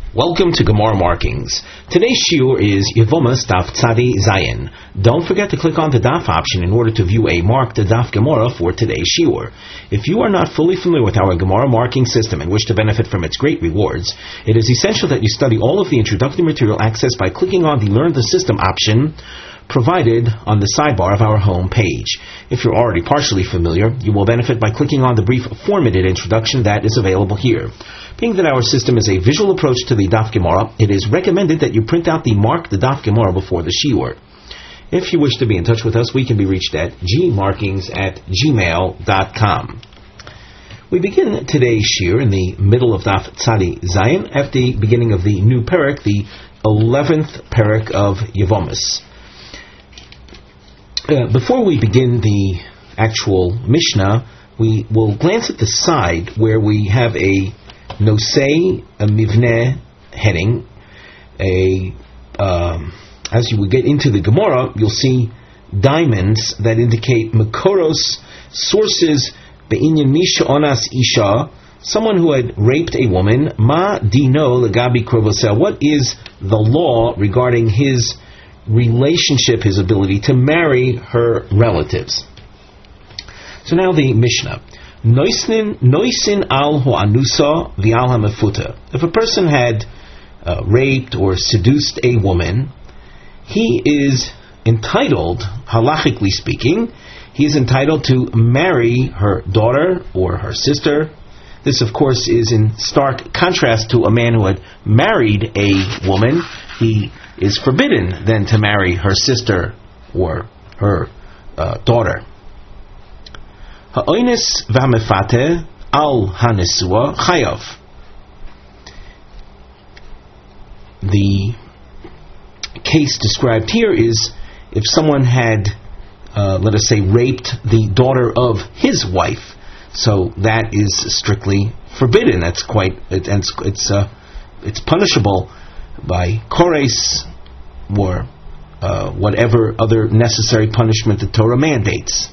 Welcome to Gemara Markings. Today's shiur is Yevomas Daf Tzadi Zayin. Don't forget to click on the Daf option in order to view a marked Daf Gemara for today's shiur. If you are not fully familiar with our Gemara marking system and wish to benefit from its great rewards, it is essential that you study all of the introductory material accessed by clicking on the Learn the System option provided on the sidebar of our home page. If you're already partially familiar, you will benefit by clicking on the brief formatted introduction that is available here. Being that our system is a visual approach to the Daf Gemara, it is recommended that you print out the marked Daf Gemara before the shiur. If you wish to be in touch with us, we can be reached at gmarkings@gmail.com. We begin today's shiur in the middle of Daf Tzadi Zayin, at the beginning of the new parak, the 11th parak of Yevomas. Before we begin the actual Mishnah, we will glance at the side where we have a Nosei, a Mivneh heading. As you will get into the Gemara, you'll see diamonds that indicate Makoros, sources, Be'inyan Misha Onas Isha, someone who had raped a woman, Ma Dino Lagabi Krovosel, what is the law regarding his relationship, his ability to marry her relatives. So now the Mishnah. Noisin al ho'anusa v'al ha'mefuta. If a person had raped or seduced a woman, he is entitled, halachically speaking, he is entitled to marry her daughter or her sister. This, of course, is in stark contrast to a man who had married a woman. He is forbidden then to marry her sister or her daughter. Ha'oines v'hamefate al hanesua chayav. The case described here is if someone had, let us say, raped the daughter of his wife. So that is strictly forbidden. That's it's punishable by kores or whatever other necessary punishment the Torah mandates.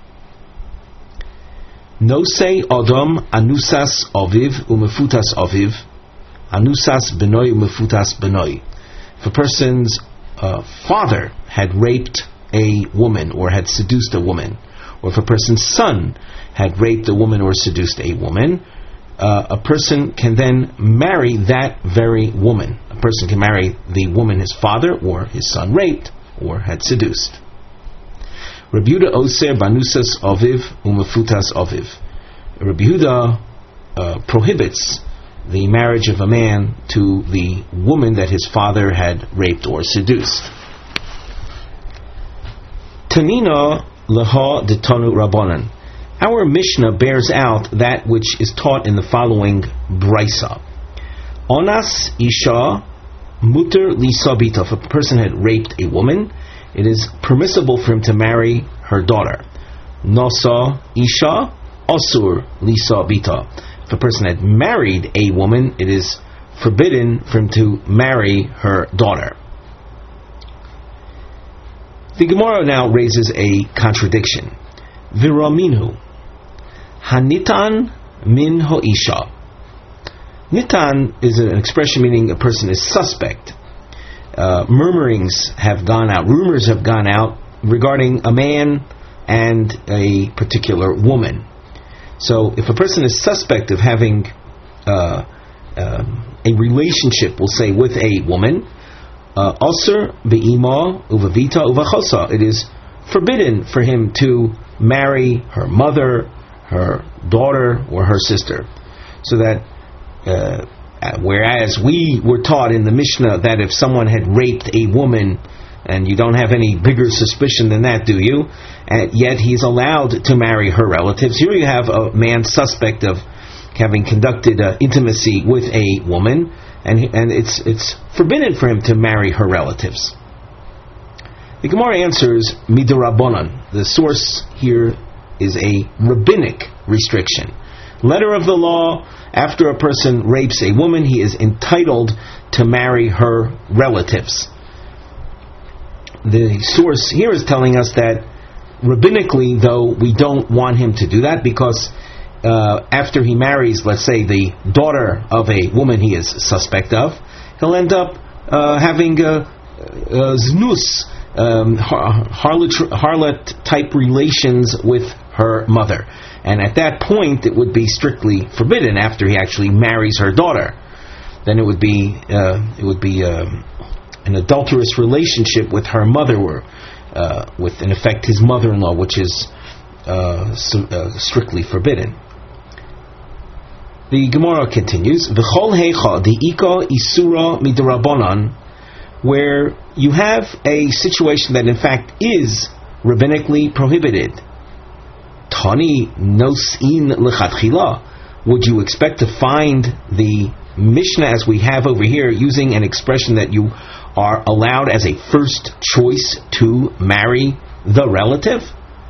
Nosei Adam anusas aviv umefutas aviv, anusas benoi umefutas benoi. If a person's father had raped a woman or had seduced a woman, or if a person's son had raped a woman or seduced a woman, a person can then marry that very woman. A person can marry the woman his father or his son raped or had seduced. Rabbi Yehuda oser banusas aviv umefutas aviv. Rabbi Yehuda prohibits the marriage of a man to the woman that his father had raped or seduced. Tanina leha detanu rabbanan. Our Mishnah bears out that which is taught in the following brisa. Onas isha muter lisabita. If a person had raped a woman, it is permissible for him to marry her daughter. Nosa isha asur lisabita. If a person had married a woman, it is forbidden for him to marry her daughter. The Gemara now raises a contradiction. Viraminu. Hanitan min ho'isha. Nitan is an expression meaning a person is suspect. Murmurings have gone out, rumors have gone out regarding a man and a particular woman. So if a person is suspect of having a relationship, we'll say, with a woman, asur be'ima uvavita uvachosa, it is forbidden for him to marry her mother, her daughter, or her sister. So that whereas we were taught in the Mishnah that if someone had raped a woman, and you don't have any bigger suspicion than that, do you? And yet he's allowed to marry her relatives. Here you have a man suspect of having conducted intimacy with a woman, and it's forbidden for him to marry her relatives. The Gemara answers midirabanan. The source here is a rabbinic restriction. Letter of the law, after a person rapes a woman, he is entitled to marry her relatives. The source here is telling us that rabbinically, though, we don't want him to do that, because after he marries, let's say, the daughter of a woman he is suspect of, he'll end up having znus, harlot type relations with her mother. And at that point, it would be strictly forbidden. After he actually marries her daughter, then it would be an adulterous relationship with her mother, or with, in effect, his mother-in-law, which is strictly forbidden. The Gemara continues, V'chol heicha di'ika isura midrabanan, where you have a situation that in fact is rabbinically prohibited. Tani nosin lechatchila. Would you expect to find the Mishnah as we have over here using an expression that you are allowed as a first choice to marry the relative?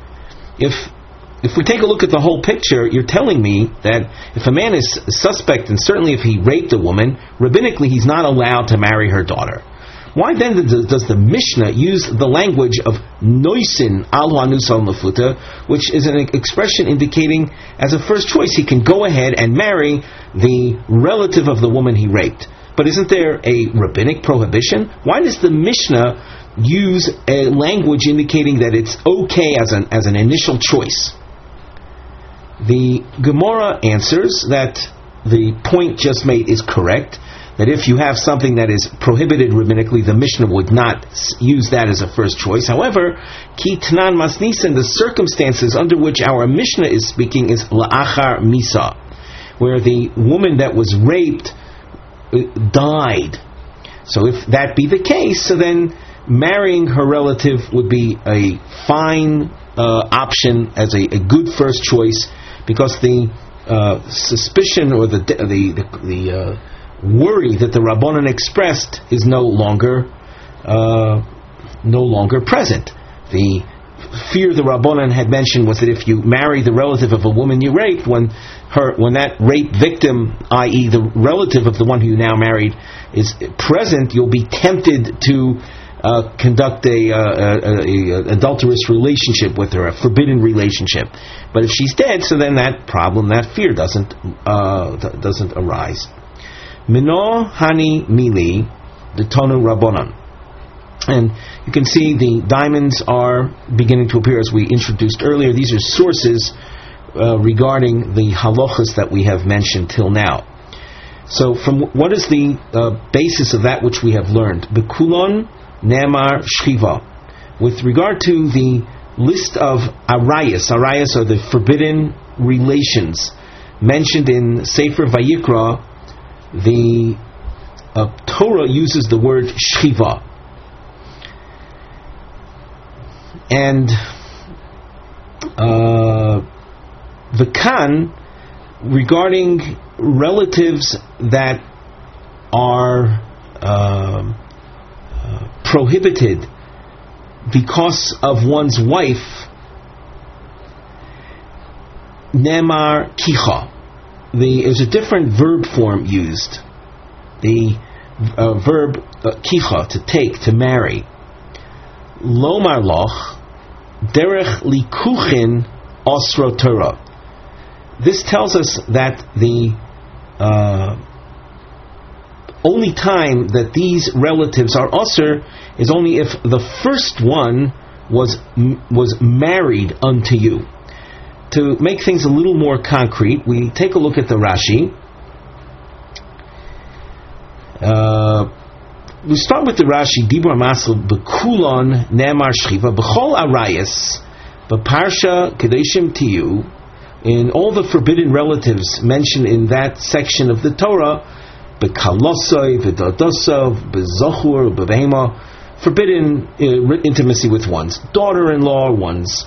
If we take a look at the whole picture, you're telling me that if a man is suspect, and certainly if he raped a woman, rabbinically he's not allowed to marry her daughter. Why then does the Mishnah use the language of noisin al hanusal mafuta, which is an expression indicating as a first choice he can go ahead and marry the relative of the woman he raped? But isn't there a rabbinic prohibition? Why does the Mishnah use a language indicating that it's okay as an initial choice? The Gemara answers that the point just made is correct, that if you have something that is prohibited rabbinically, the Mishnah would not use that as a first choice. However, ki tnan masnisin, the circumstances under which our Mishnah is speaking is la'achar misa, where the woman that was raped died. So if that be the case, so then marrying her relative would be a fine option, as a good first choice, because the suspicion or the worry that the Rabbanan expressed is no longer present. The fear the Rabbanan had mentioned was that if you marry the relative of a woman you raped, when that rape victim, i.e. the relative of the one who you now married, is present, you'll be tempted to conduct a adulterous relationship with her, a forbidden relationship. But if she's dead, so then that problem, that fear doesn't arise. Mino hani mili, the tonu rabbanon. And you can see the diamonds are beginning to appear as we introduced earlier. These are sources regarding the halachas that we have mentioned till now. So from what is the basis of that which we have learned? Bekulon Nemar Shchiva. With regard to the list of arayas are the forbidden relations mentioned in Sefer Vayikra, the Torah uses the word Shchiva. And the Kan, regarding relatives that are prohibited because of one's wife, Nemar Kicha. There's a different verb form used. The verb Kicha, to take, to marry. Lomar loch derech likuchin osro Torah. This tells us that the only time that these relatives are usher is only if the first one was married unto you. To make things a little more concrete, we take a look at the Rashi. We start with the Rashi. Dibur Masel Bekulon Ne'amar Shchiva B'chol Arayas B'Parsha Kedeshim Tiyu. In all the forbidden relatives mentioned in that section of the Torah, B'Kalosoi, B'Dodosov, B'Zochur, B'Behema, forbidden intimacy with one's daughter-in-law, one's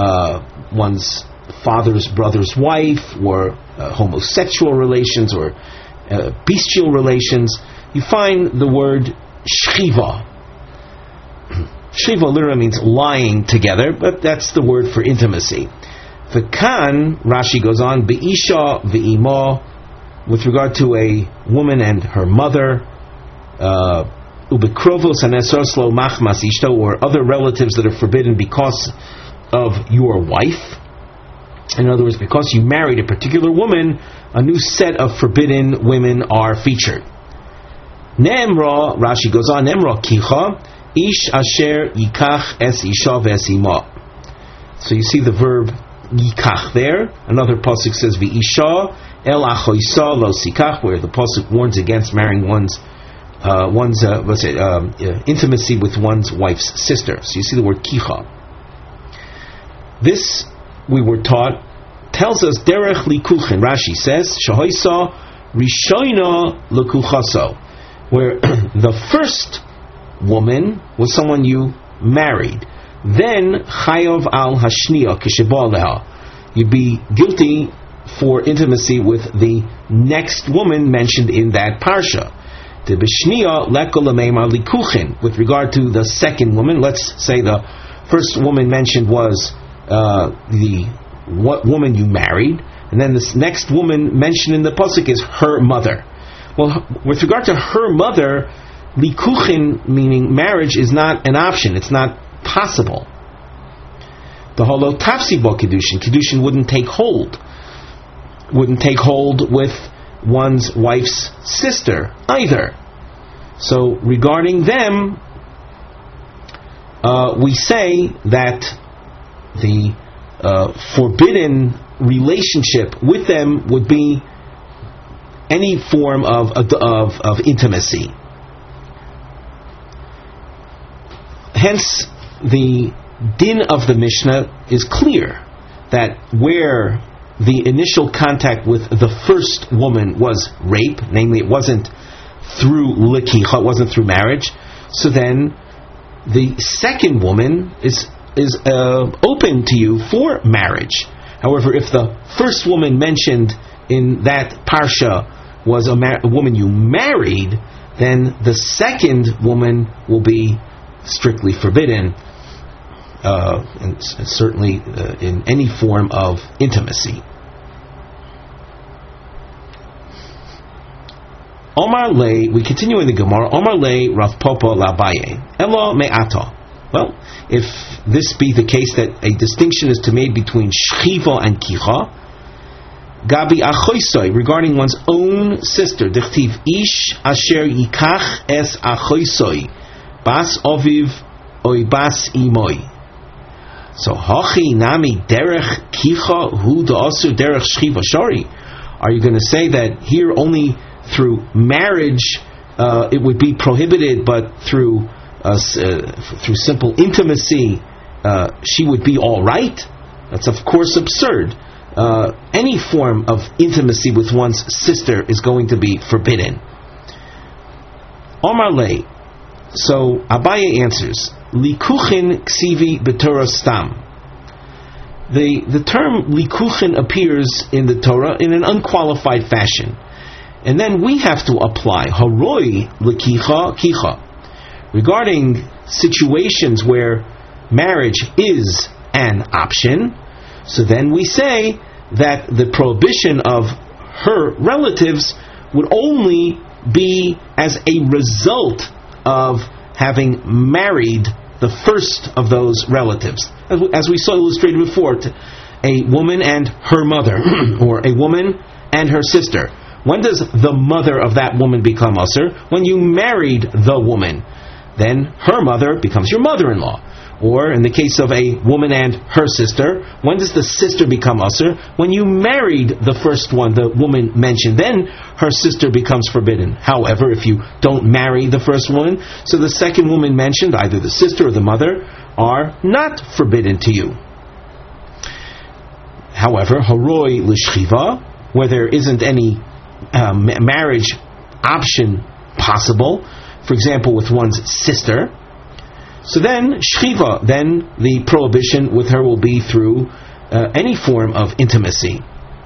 father's brother's wife, or homosexual relations, or bestial relations. You find the word Shchiva. Shchiva literally means lying together, but that's the word for intimacy. V'kan, Rashi goes on, Be'isha v'imo, with regard to a woman and her mother, Ubekrovos anesoslo machmas ishto, or other relatives that are forbidden because of your wife. In other words, because you married a particular woman, a new set of forbidden women are featured. Nemra, Rashi goes on, Nemra kicha, ish asher yikach es isha ve'esima. So you see the verb yikach there. Another pasuk says v'isha el achoisa lo sikach, where the pasuk warns against marrying one's intimacy with one's wife's sister. So you see the word kicha. This, we were taught, tells us derech likuchin. Rashi says shahoisa rishoina lekuchaso, where the first woman was someone you married. Then chayov al hashniya kishibaleha, you'd be guilty for intimacy with the next woman mentioned in that parsha. The b'shniya lekolameimar likuchin. With regard to the second woman, let's say the first woman mentioned was the woman you married, and then this next woman mentioned in the pasuk is her mother. Well, with regard to her mother, likuchin, meaning marriage, is not an option. It's not possible. The holo tafsibo kedushin wouldn't take hold with one's wife's sister either. So regarding them, we say that the forbidden relationship with them would be any form of intimacy. Hence, the din of the Mishnah is clear that where the initial contact with the first woman was rape, namely it wasn't through likicha, it wasn't through marriage, so then the second woman is open to you for marriage. However, if the first woman mentioned in that parsha was a woman you married, then the second woman will be strictly forbidden, and certainly in any form of intimacy. Omar lei, we continue in the Gemara. Omar lei Rav Papa L'Abaye Elo me'ata. Well, if this be the case that a distinction is to be made between shchiva and kicha, gabi achoisoi, regarding one's own sister, dechtiv ish asher yikach es achoisoi bas oviv oi bas imoi. So hachi nami derech kicha hu da'asur derech shchiva shari. Are you going to say that here only through marriage it would be prohibited, but through simple intimacy she would be all right? That's of course absurd. Any form of intimacy with one's sister is going to be forbidden. Omar lei. So Abaye answers, likuchin ksivi b'Torah stam. The term likuchin appears in the Torah in an unqualified fashion, and then we have to apply haroi lekicha kicha. Regarding situations where marriage is an option, so then we say that the prohibition of her relatives would only be as a result of having married the first of those relatives. As we saw illustrated before, a woman and her mother, or a woman and her sister. When does the mother of that woman become usher? When you married the woman. Then her mother becomes your mother-in-law. Or in the case of a woman and her sister, when does the sister become usher? When you married the first one, the woman mentioned, then her sister becomes forbidden. However, if you don't marry the first woman, so the second woman mentioned, either the sister or the mother, are not forbidden to you. However, haroi l'shchiva, where there isn't any marriage option possible, for example with one's sister, so then shchiva, then the prohibition with her will be through any form of intimacy.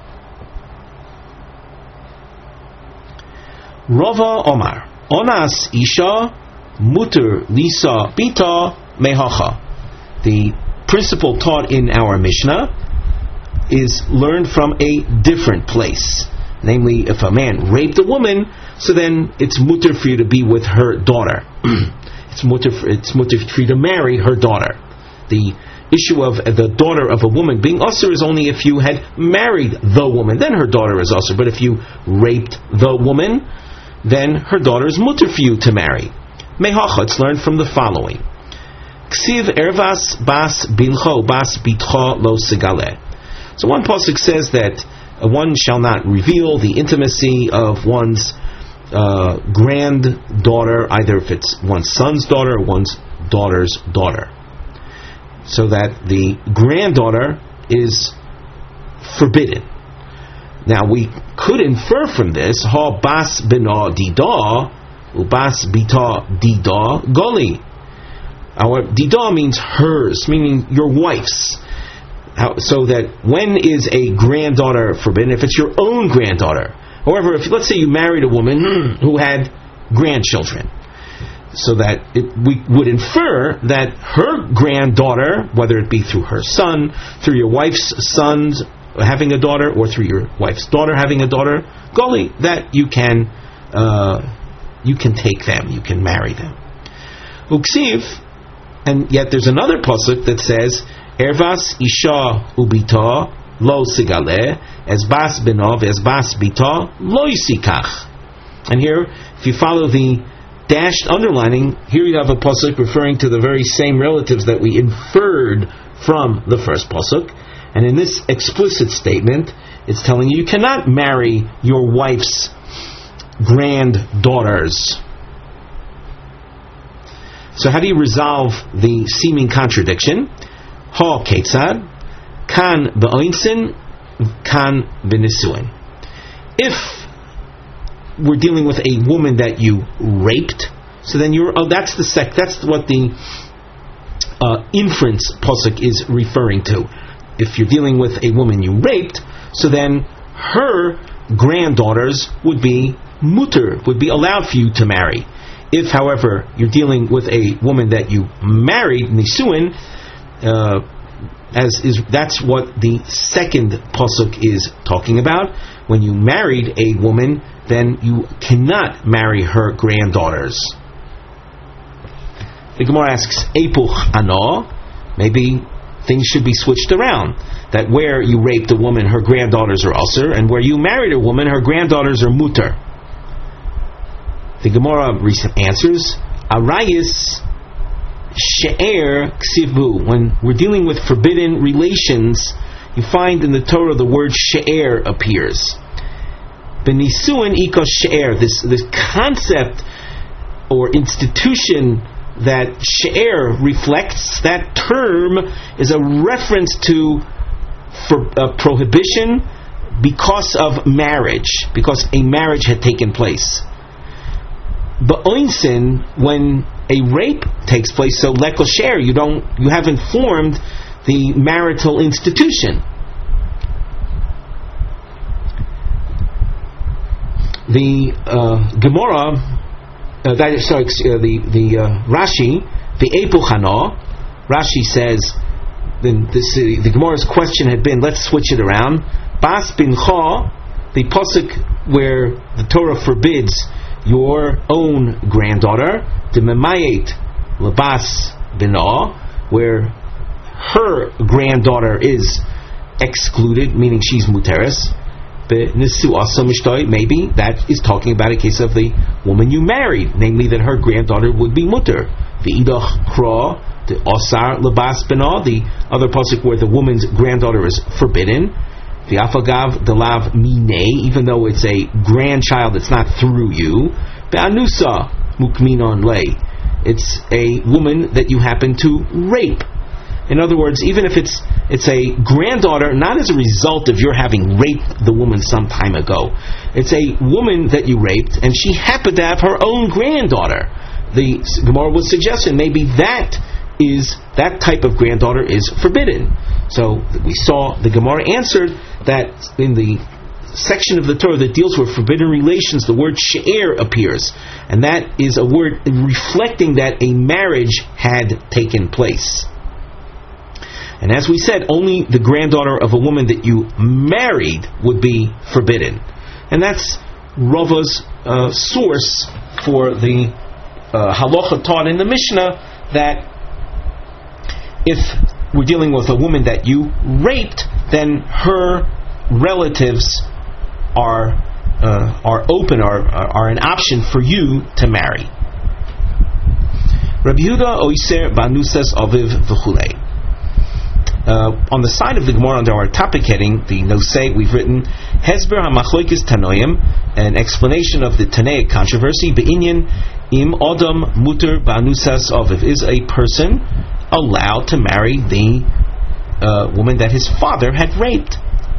Rava Omar Onas Isha Muter Lisa Bita Mehacha. The principle taught in our Mishnah is learned from a different place. Namely, if a man raped a woman, so then it's mutter for you to be with her daughter. It's mutter for you to marry her daughter. The issue of the daughter of a woman being usher is only if you had married the woman, then her daughter is usher. But if you raped the woman, then her daughter is mutter for you to marry. Mehacha, it's learned from the following. Ksiv ervas bas bincho bas bitcho lo sigale. So one pasuk says that one shall not reveal the intimacy of one's granddaughter, either if it's one's son's daughter or one's daughter's daughter. So that the granddaughter is forbidden. Now we could infer from this, ha bas bina dida, ubas bita dida goli. Our dida means hers, meaning your wife's. So that when is a granddaughter forbidden? If it's your own granddaughter. However, if let's say you married a woman who had grandchildren, so that we would infer that her granddaughter, whether it be through her son, through your wife's sons having a daughter, or through your wife's daughter having a daughter, golly, that you can take them, you can marry them. Uksiv, and yet there's another pasuk that says, Ervas isha ubita lo sigale, as bas benov, as bas bita lo yisikach. And here, if you follow the dashed underlining, here you have a pasuk referring to the very same relatives that we inferred from the first pasuk. And in this explicit statement, it's telling you cannot marry your wife's granddaughters. So how do you resolve the seeming contradiction? Ha ketzad, kan be'oinsin, kan be'nisuin. If we're dealing with a woman that you raped, so then that's what the inference pasuk is referring to. If you're dealing with a woman you raped, so then her granddaughters would be mutter, would be allowed for you to marry. If, however, you're dealing with a woman that you married, nisuin, that's what the second pasuk is talking about. When you married a woman, then you cannot marry her granddaughters. The Gemara asks, Epuch ano, maybe things should be switched around. That where you raped a woman, her granddaughters are usher, and where you married a woman, her granddaughters are mutter. The Gemara answers, Arayis she'er ksivu. When we're dealing with forbidden relations, you find in the Torah the word she'er appears. Benisuin ika she'er. This concept or institution that she'er reflects, that term is a reference to prohibition because of marriage, because a marriage had taken place. Ba'oinsin, when a rape takes place, so lekol she'er, you haven't formed the marital institution. The Gemara, Rashi, the Epuchana, Rashi says, the Gemara's question had been, let's switch it around. Bas bincha, the pasuk where the Torah forbids your own granddaughter, the memayet lebas bina, where her granddaughter is excluded, meaning she's muteris. Maybe that is talking about a case of the woman you married, namely that her granddaughter would be mutter. The idach kra, the osar lebas bina, the other pasuk where the woman's granddaughter is forbidden. The afagav delav mine, even though it's a grandchild, it's not through you. Be'anusa mukminon lei, it's a woman that you happen to rape. In other words, even if it's a granddaughter, not as a result of your having raped the woman some time ago. It's a woman that you raped, and she happened to have her own granddaughter. The Gemara was suggesting maybe that type of granddaughter is forbidden. So we saw the Gemara answered that in the section of the Torah that deals with forbidden relations, the word she'er appears, and that is a word reflecting that a marriage had taken place. And as we said, only the granddaughter of a woman that you married would be forbidden. And that's Rava's source for the halacha taught in the Mishnah, that if we're dealing with a woman that you raped, then her relatives are open, are an option for you to marry. Rabbi Yehuda oiser banusas aviv v'chulei. On the side of the Gemara under our topic heading, the Nosei, we've written Hesber HaMachloikis Tanoim, an explanation of the Tanaic controversy. Be'inyan im Odom muter ba'anusas aviv. Is a person allowed to marry the woman that his father had raped?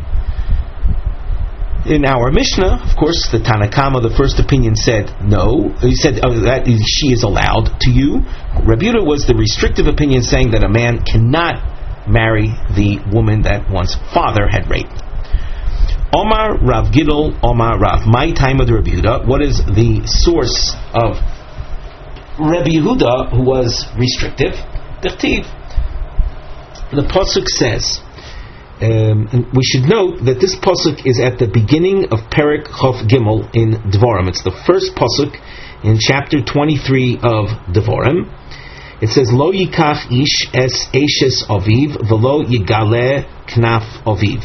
In our Mishnah, of course, the Tanakama, the first opinion, said no. He said that she is allowed to you. Rabbi Yehuda was the restrictive opinion, saying that a man cannot marry the woman that one's father had raped. Omar Rav Gidol, Omar Rav. My time of the Rabbi Yehuda. What is the source of Rabbi Yehuda, who was restrictive? The pasuk says, and we should note that this pasuk is at the beginning of Perek Chof Gimel in Devarim. It's the first pasuk in chapter 23 of Devarim. It says, Lo yikach ish es eshes aviv, velo yigale knaf aviv.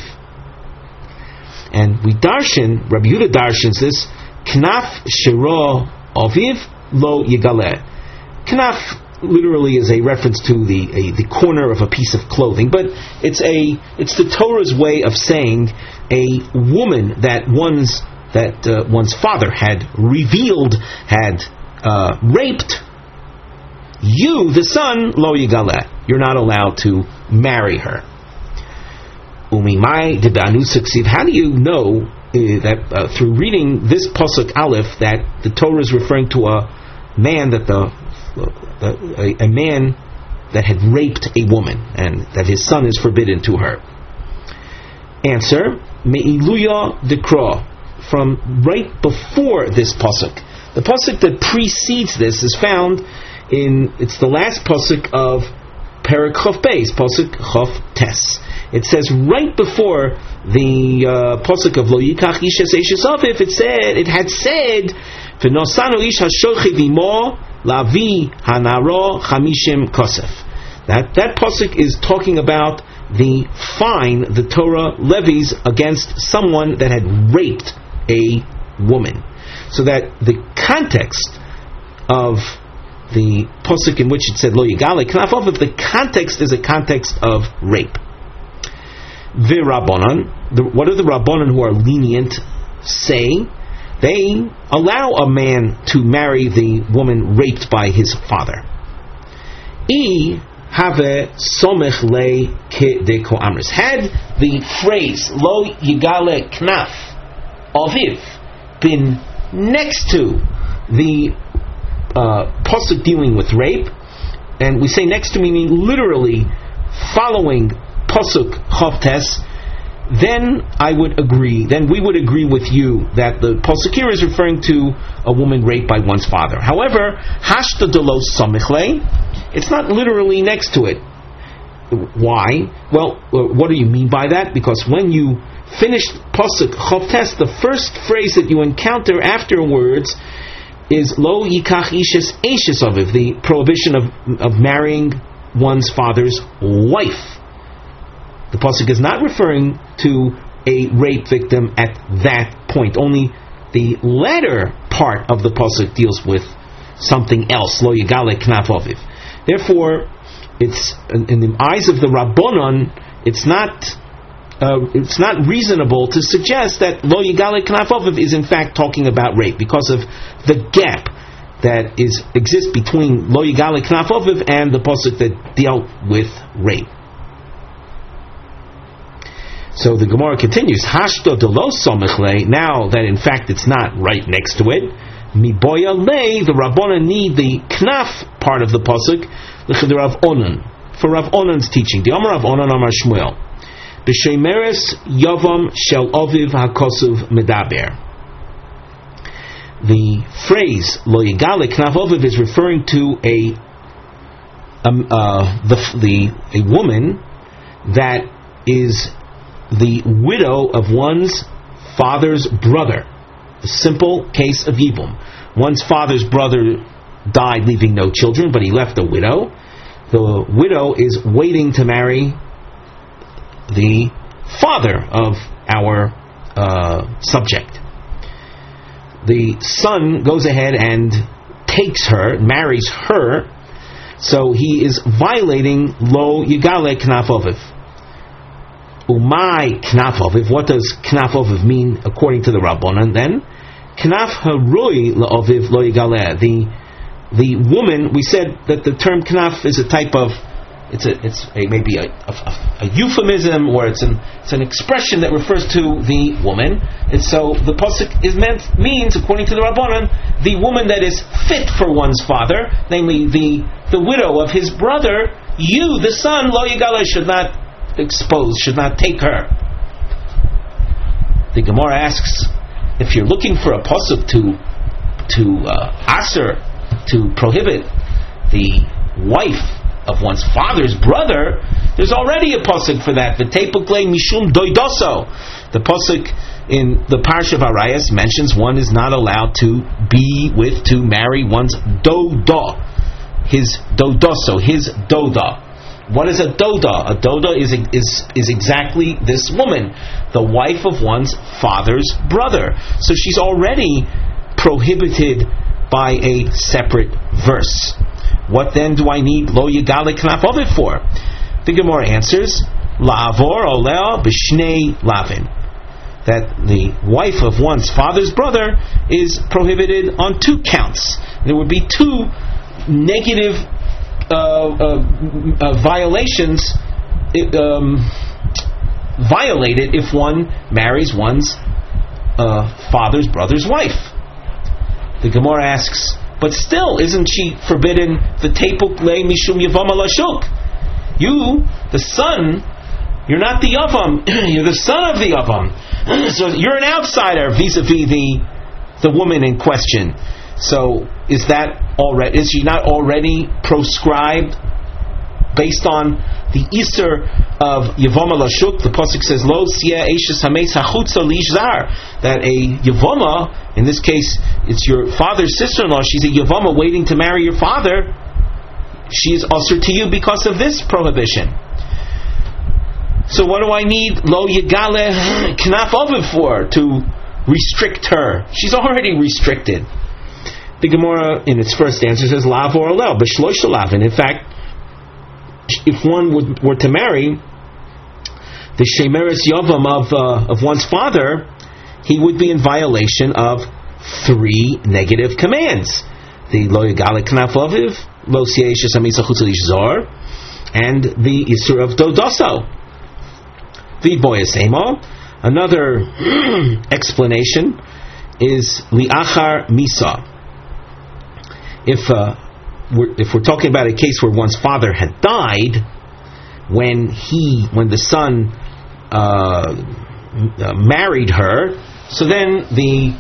And we darshan, Rabbi Yehuda darshans this, knaf shiro aviv, lo yigale. Knaf literally is a reference to the corner of a piece of clothing, but it's the Torah's way of saying a woman that one's father had revealed, had raped. You, the son, lo yigale, you're not allowed to marry her. Umimai de ba'anusaksiv. How do you know that through reading this pasuk aleph that the Torah is referring to a man that a man that had raped a woman and that his son is forbidden to her? Answer: Me'iluya dekra, from right before this pasuk. The pasuk that precedes this is found it's the last pasuk of Perek Chof Beis, pasuk Chof Tes. It says right before the pasuk of Lo Yikach Ish Es Eshes Aviv, it had said, V'nosanu ish hashochi v'imo lavi hanaro chamishim kosef. That pasuk is talking about the fine the Torah levies against someone that had raped a woman. So that the context of the pasuk in which it said Lo Yigale Knaf Aviv, the context is a context of rape. V'Rabbanan, what do the Rabbanan who are lenient say? They allow a man to marry the woman raped by his father. I have somech le ke de ko amris. Had the phrase Lo Yigale Knaf Aviv been next to the pasuk dealing with rape, and we say next to meaning literally following pasuk Chof Tes, then I would agree. Then we would agree with you that the pasuk here is referring to a woman raped by one's father. However, hashta delo samichle, it's not literally next to it. Why? Well, what do you mean by that? Because when you finish pasuk Chof Tes, the first phrase that you encounter afterwards is Lo Yikach Ishes Eshes Aviv, the prohibition of marrying one's father's wife. The pasuk is not referring to a rape victim at that point. Only the latter part of the pasuk deals with something else. Lo Yigale Knaf Aviv. Therefore, it's in the eyes of the Rabbanon, it's not reasonable to suggest that Lo Yigale Knaf Aviv is in fact talking about rape because of the gap that exists between Lo Yigale Knaf Aviv and the pasuk that dealt with rape. So the Gemara continues, Hashto de lo somichle, now that in fact it's not right next to it, Miboya le, the Rabbana need the knaf part of the pasuk, the Rav Onan, for Rav Onan's teaching. The Amar Rav Onan Amar Shmuel, B'shemeres yavam shel aviv hakosuv medaber. The phrase Lo Yigale Knaf Aviv is referring to a woman that is the widow of one's father's brother. A simple case of Yibum. One's father's brother died leaving no children, but he left a widow. the widow is waiting to marry the father of our subject. The son goes ahead and takes her, marries her, so he is violating lo yigale knaf oviv. Umay knaf oviv. What does knaf oviv mean according to the Rabbanan then? Knaf harui la'oviv lo yigale. The woman, we said that the term knaf is a type of, maybe a euphemism, or it's an expression that refers to the woman. And so the pasuk means, according to the Rabbanan, the woman that is fit for one's father, namely the widow of his brother. You, the son, lo yigale, should not expose, should not take her. The Gemara asks, if you're looking for a pasuk to prohibit the wife of one's father's brother, there's already a pasuk for that. V'teipuklei mishum doidoso. The pasuk in the Parsha of Arayos mentions one is not allowed to marry one's doda, his dodoso, his doda. What is a doda? A doda is exactly this woman, the wife of one's father's brother. So she's already prohibited by a separate verse. What then do I need lo yigale knaf oviv for? The Gemara answers, la'avor oleh b'shnei lavin, that the wife of one's father's brother is prohibited on 2 counts. There would be 2 negative violations violated if one marries one's father's brother's wife. The Gemara asks, but still, isn't she forbidden the tepuk le mishum yavam alashuk? You, the son, you're not the yavam, you're the son of the yavam. So you're an outsider vis-a-vis the woman in question. So is she not already proscribed based on the Easter of Yavama Lashuk? The pasuk says, Lo siya eishes hameis hachutza lishzar, that a Yavama, in this case it's your father's sister-in-law, she's a Yavama waiting to marry your father, she is usher to you because of this prohibition. So what do I need Lo Yigale Knaf Oviv for, to restrict her? She's already restricted. The Gemara in its first answer says Lav or Alel, B'shloisha Lavin. In fact, if one were to marry the Shemeres Yavam of one's father, he would be in violation of 3 negative commands: the Lo Yigale Knaf Oviv, Lo Siyesh Samisa Chutzelish Zor, and the Isur of Dodoso. The Boyasema. Another explanation is Liachar Misa. If we're talking about a case where one's father had died, when the son married her, so then the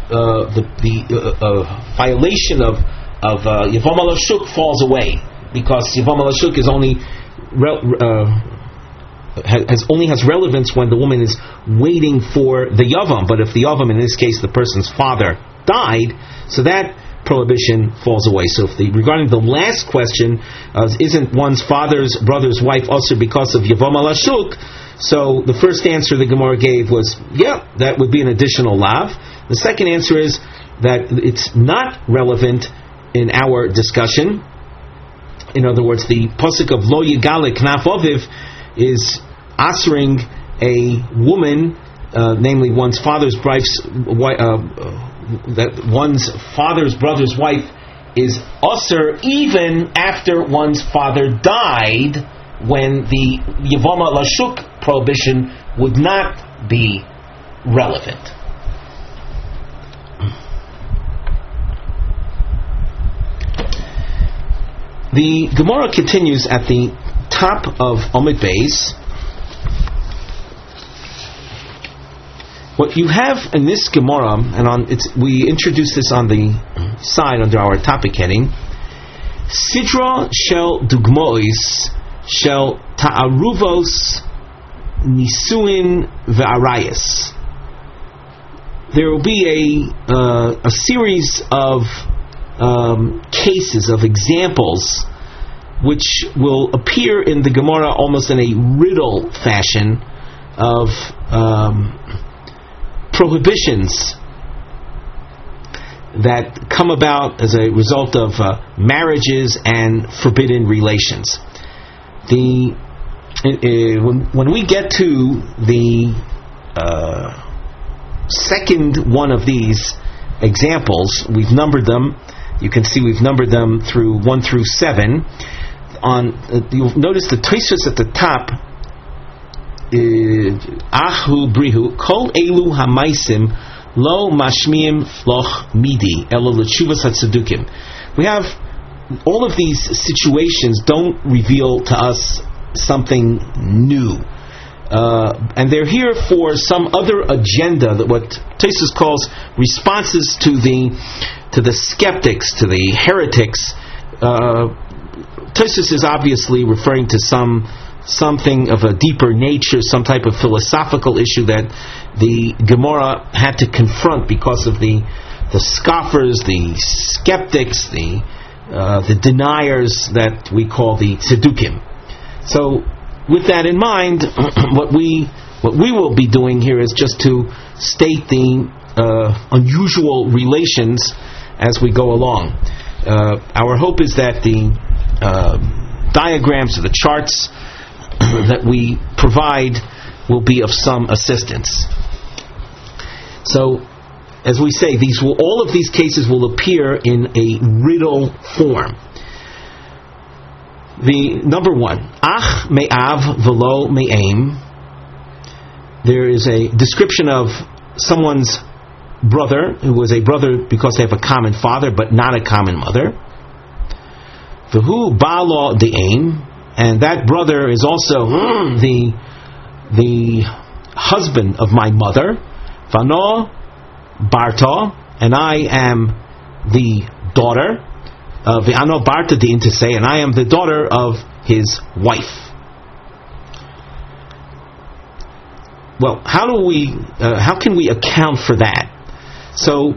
violation of Yavam Alashuk falls away, because Yavam Alashuk is only has relevance when the woman is waiting for the Yavam. But if the Yavam, in this case the person's father, died, so that prohibition falls away. So regarding the last question, isn't one's father's brother's wife also because of Yavam Alashuk? So the first answer the Gemara gave was, yeah, that would be an additional lav. The second answer is that it's not relevant in our discussion. In other words, the pasuk of Lo Yigale Knaf Oviv is answering a woman, namely one's father's that one's father's brother's wife is usher even after one's father died, when the Yavama Lashuk prohibition would not be relevant. The Gemara continues at the top of Omid Beis. What you have in this Gemara, and we introduced this on the side under our topic heading, Sidra Shel Dugmois Shel Ta'aruvos Nisuin Ve'arayas. There will be a series of cases, of examples which will appear in the Gemara almost in a riddle fashion of prohibitions that come about as a result of marriages and forbidden relations. When we get to the second one of these examples, we've numbered them. You can see we've numbered them through 1 through 7. You'll notice the Tosfos at the top. Ahu brihu kol elu hamaisim lo mashmiim loch midi elo l'tshuvas hatzedukim. We have all of these situations don't reveal to us something new, and they're here for some other agenda, that what Tosfos calls responses to the skeptics, to the heretics. Tosfos is obviously referring to something of a deeper nature, some type of philosophical issue that the Gemara had to confront because of the scoffers, the skeptics, the deniers that we call the tzedukim. So, with that in mind, what we will be doing here is just to state the unusual relations as we go along. Our hope is that the diagrams or the charts that we provide will be of some assistance. So, as we say, all of these cases will appear in a riddle form. The number 1, ach me'av velo me'aim. There is a description of someone's brother who was a brother because they have a common father but not a common mother. V'hu ba'lo de'aim, and that brother is also the husband of my mother. Vano barta, and I am the daughter. V'ano barta de'in, to say, and I am the daughter of his wife. Well, how can we account for that? So,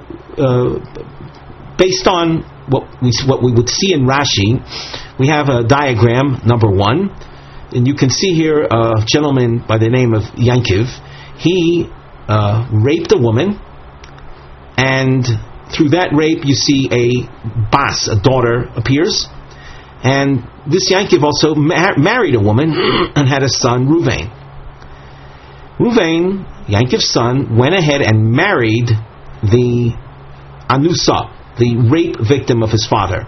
based on what we would see in Rashi, we have a diagram, number 1, and you can see here a gentleman by the name of Yankiv. He raped a woman, and through that rape you see a bas, a daughter, appears, and this Yankiv also married a woman and had a son, Ruvain. Ruvain, Yankiv's son, went ahead and married the Anusa, the rape victim of his father.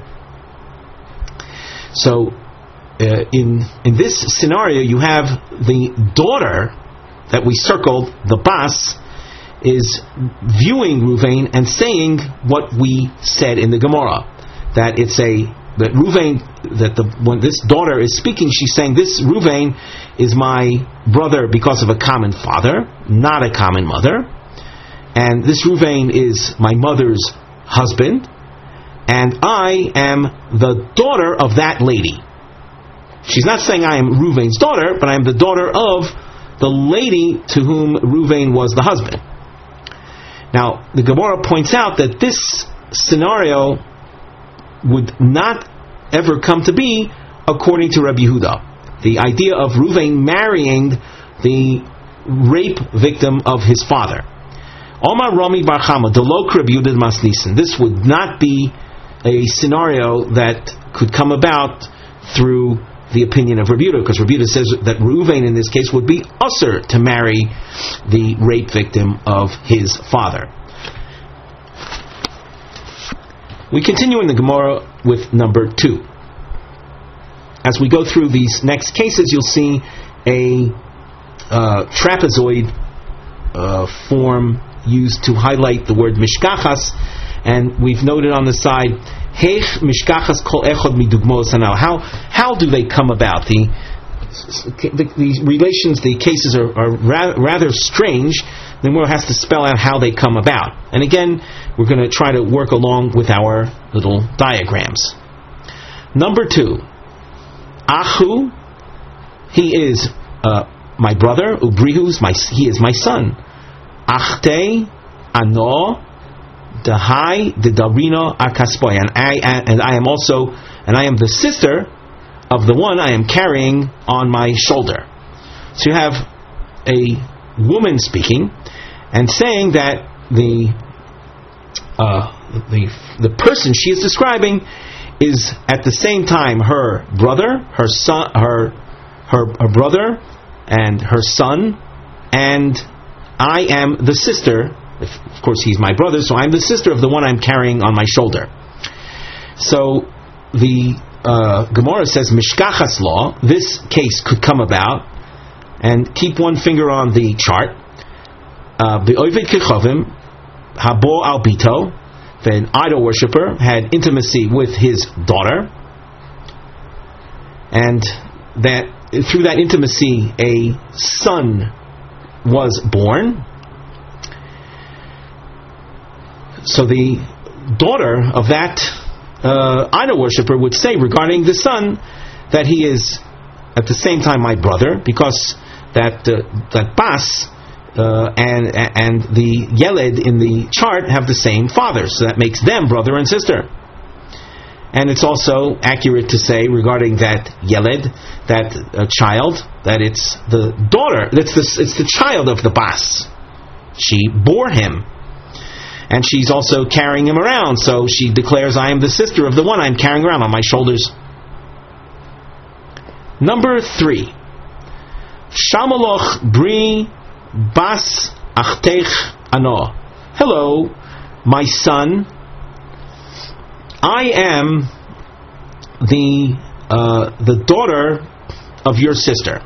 So, in this scenario, you have the daughter that we circled, the bas, is viewing Ruvain and saying what we said in the Gemara, that when this daughter is speaking, she's saying, this Ruvain is my brother because of a common father, not a common mother, and this Ruvain is my mother's husband, and I am the daughter of that lady. She's not saying I am Ruvain's daughter, but I am the daughter of the lady to whom Ruvain was the husband. Now, the Gemara points out that this scenario would not ever come to be according to Rabbi Yehuda. The idea of Ruvain marrying the rape victim of his father. Omar Rami Bar Chama, Delok Rabbi Yehuda Masnisin. This would not be a scenario that could come about through the opinion of Rabbi Yehuda, because Rabbi Yehuda says that Ruvain in this case would be usher to marry the rape victim of his father. We continue in the Gemara with number 2. As we go through these next cases, you'll see a trapezoid form used to highlight the word mishkachas, and we've noted on the side, Heich mishkachas kol echod midugmos hanal. How do they come about? The relations, the cases are rather strange. The Gemara has to spell out how they come about. And again, we're going to try to work along with our little diagrams. Number 2, Achu, he is my brother. Ubrihu, he is my son. Achte, Ano, Dahai, the Darino, Akaspoy, and I am the sister of the one I am carrying on my shoulder. So you have a woman speaking and saying that the person she is describing is at the same time her brother, her son, her brother, and her son, and I am the sister. Of course, he's my brother, so I'm the sister of the one I'm carrying on my shoulder. So the Gemara says Mishkachas law. This case could come about, and keep one finger on the chart. Be'ovid kechavim habo al bito. An idol worshipper had intimacy with his daughter, and that through that intimacy a son was born. So the daughter of that idol worshipper would say regarding the son that he is at the same time my brother, because that bas and the Yeled in the chart have the same father, so that makes them brother and sister. And it's also accurate to say regarding that Yeled, that child, that it's the daughter, it's the child of the Bas. She bore him, and she's also carrying him around, so she declares, I am the sister of the one I'm carrying around on my shoulders. Number 3, Shamaloch Bri Bas Achtech Ano. Hello, my son. I am the daughter of your sister.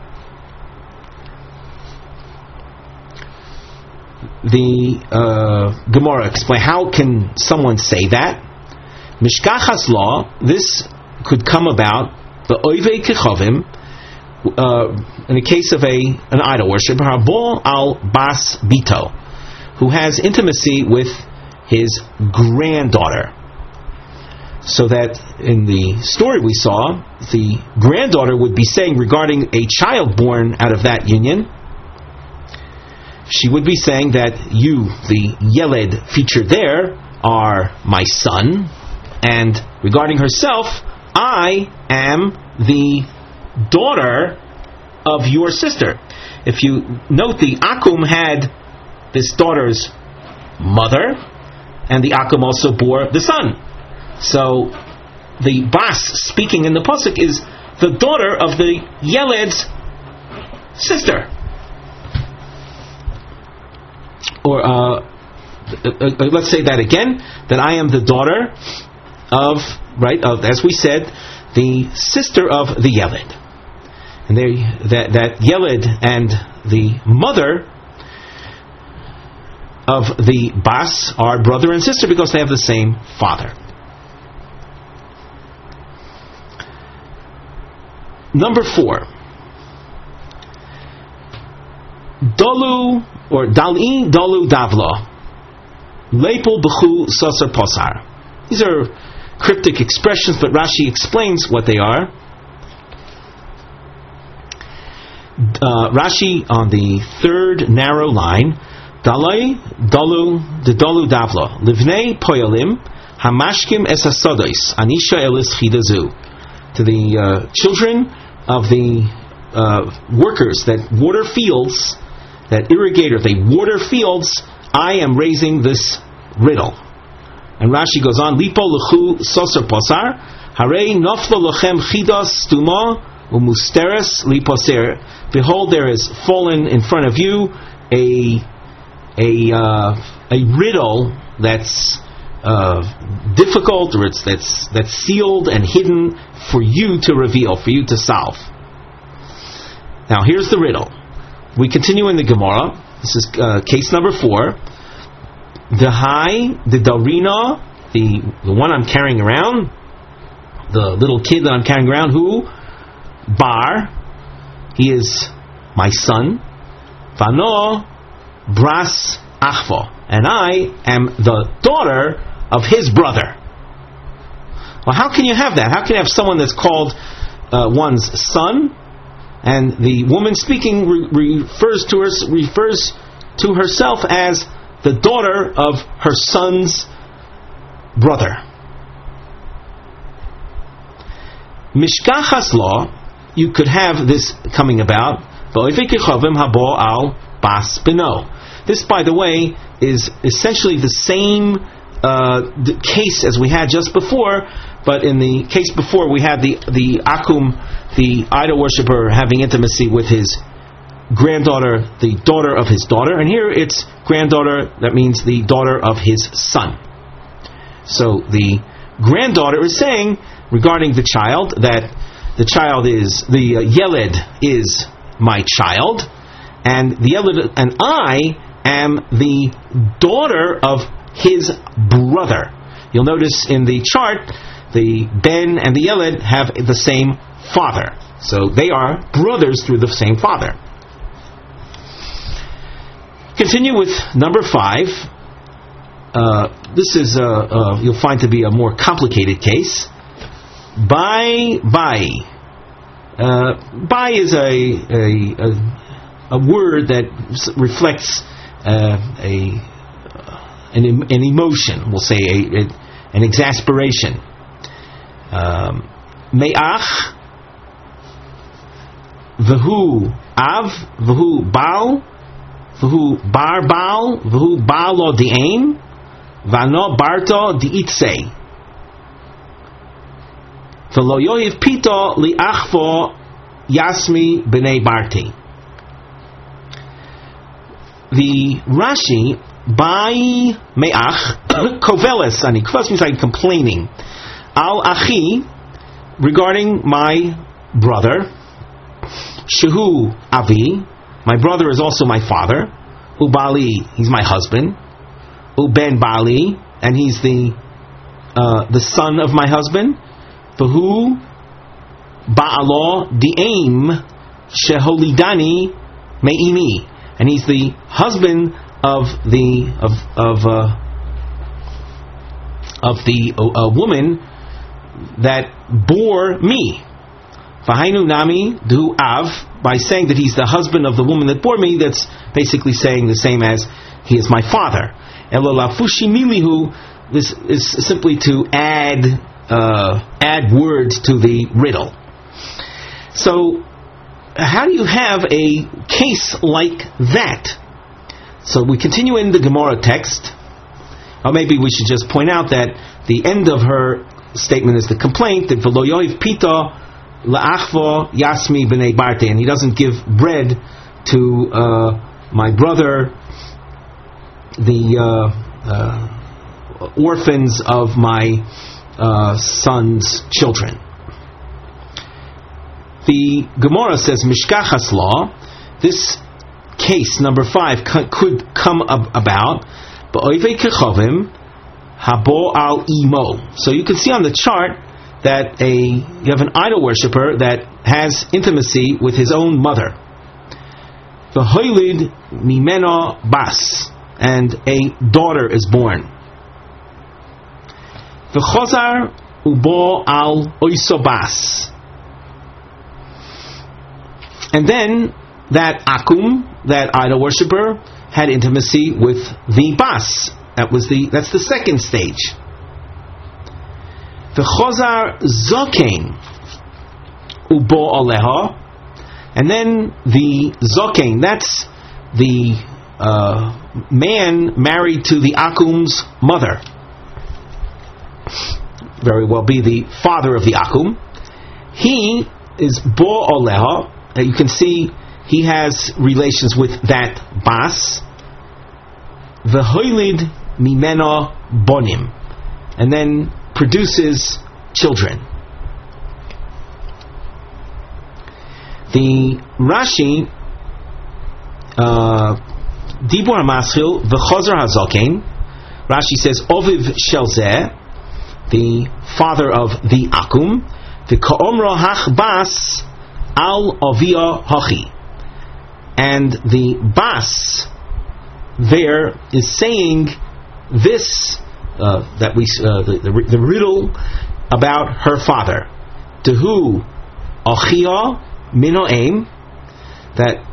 The Gemara explains, how can someone say that? Mishkachas law, this could come about, the Oivei Kechavim, in the case of an idol worshiper, Habo al Bas Bito, who has intimacy with his granddaughter. So that in the story we saw, the granddaughter would be saying regarding a child born out of that union, she would be saying that you, the Yeled featured there, are my son, and regarding herself, I am the daughter of your sister. If you note, the Akum had this daughter's mother, and the Akum also bore the son. So the Bas speaking in the pasuk is the daughter of the Yeled's sister. Or let's say that again, that I am the daughter of, as we said, the sister of the Yeled. And that Yeled and the mother of the Bas are brother and sister because they have the same father. Number 4. Dolu or Dal'i Dolu Davla. Lepel B'chu Sasar Posar. These are cryptic expressions, but Rashi explains what they are. Rashi on the third narrow line, Dalai Dalu the Dalu Davla Livnei Poyalim Hamashkim Esasodois Anisha Elis Chidazu, to the children of the workers that water fields, that irrigator, they water fields, I am raising this riddle. And Rashi goes on, Lipo Lechu Soser Posar Harei Noflo Lochem Chidas Stuma Umusteres Liposer. Behold, there is fallen in front of you a riddle that's difficult, or that's sealed and hidden for you to reveal, for you to solve. Now here's the riddle. We continue in the Gemara. This is case number 4. The Darina, the one I'm carrying around, the little kid that I'm carrying around, who? Bar, he is my son. Vano Bras Achvo, and I am the daughter of his brother. Well, how can you have that? How can you have someone that's called one's son, and the woman speaking refers to herself as the daughter of her son's brother? Mishkachas law, you could have this coming about. This, by the way, is essentially the same case as we had just before, but in the case before we had the akum, the idol worshipper, having intimacy with his granddaughter, the daughter of his daughter, and here it's granddaughter, that means the daughter of his son. So the granddaughter is saying regarding the child that the child is, the Yeled is my child, and the Yeled, and I am the daughter of his brother. You'll notice in the chart, the Ben and the Yeled have the same father. So they are brothers through the same father. Continue with number 5. This is you'll find to be a more complicated case. Bai. Bai is a word that reflects an emotion. We'll say an exasperation. Me'ach v'hu av v'hu baal v'hu bar baal v'hu baalo di'aim v'ano barto di'itsei v'lo yohiv pito li'achvo yasmi b'nei barti. The Rashi, by me'ach, koveles ani, koveles means like complaining, al achi, regarding my brother, shehu avi, my brother is also my father, ubali, he's my husband, uben bali, and he's the son of my husband, v'hu ba'alo di'aim sheholidani me'imi, and he's the husband of the woman that bore me. V'hainu nami du av, by saying that he's the husband of the woman that bore me, that's basically saying the same as he is my father. Elolafushi milihu, this is simply to add words to the riddle. So how do you have a case like that? So we continue in the Gemara text. Or maybe we should just point out that the end of her statement is the complaint that v'lo yoiv pita la'achvo yasmi b'nei barte, and he doesn't give bread to my brother, the orphans of my son's children. The Gemara says mishkachas law. This case number 5 could come about ba'oivei kechovim habo al imo. So you can see on the chart that you have an idol worshipper that has intimacy with his own mother. V'hoilid mimeno bas, and a daughter is born. V'chozar ubo al oiso bas, and then that akum, that idol worshipper, had intimacy with the bas. That's the second stage. The chozar zokein ubo aleha, and then the zokein, that's the man married to the akum's mother. Very well be the father of the akum. He is bo aleha. You can see he has relations with that bas. V'hoilid mimeno bonim, and then produces children. The Rashi, Dibur HaMaschil v'chozer hazokein, Rashi says oviv shelzeh, the father of the akum, v'ka'omro hach bas al avia hachi, and the bas there is saying this, that we the riddle about her father. Tehu achia minoaim, that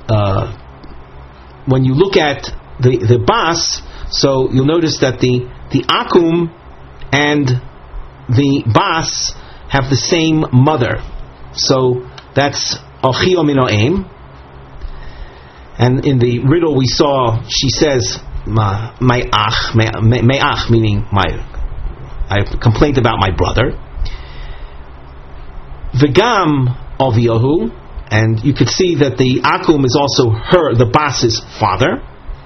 when you look at the bas, so you'll notice that the akum and the bas have the same mother. So that's Achio Mino'im. And in the riddle we saw, she says, my ach, meaning I complained about my brother. V'gam Aviohu, and you could see that the akum is also the bas's father.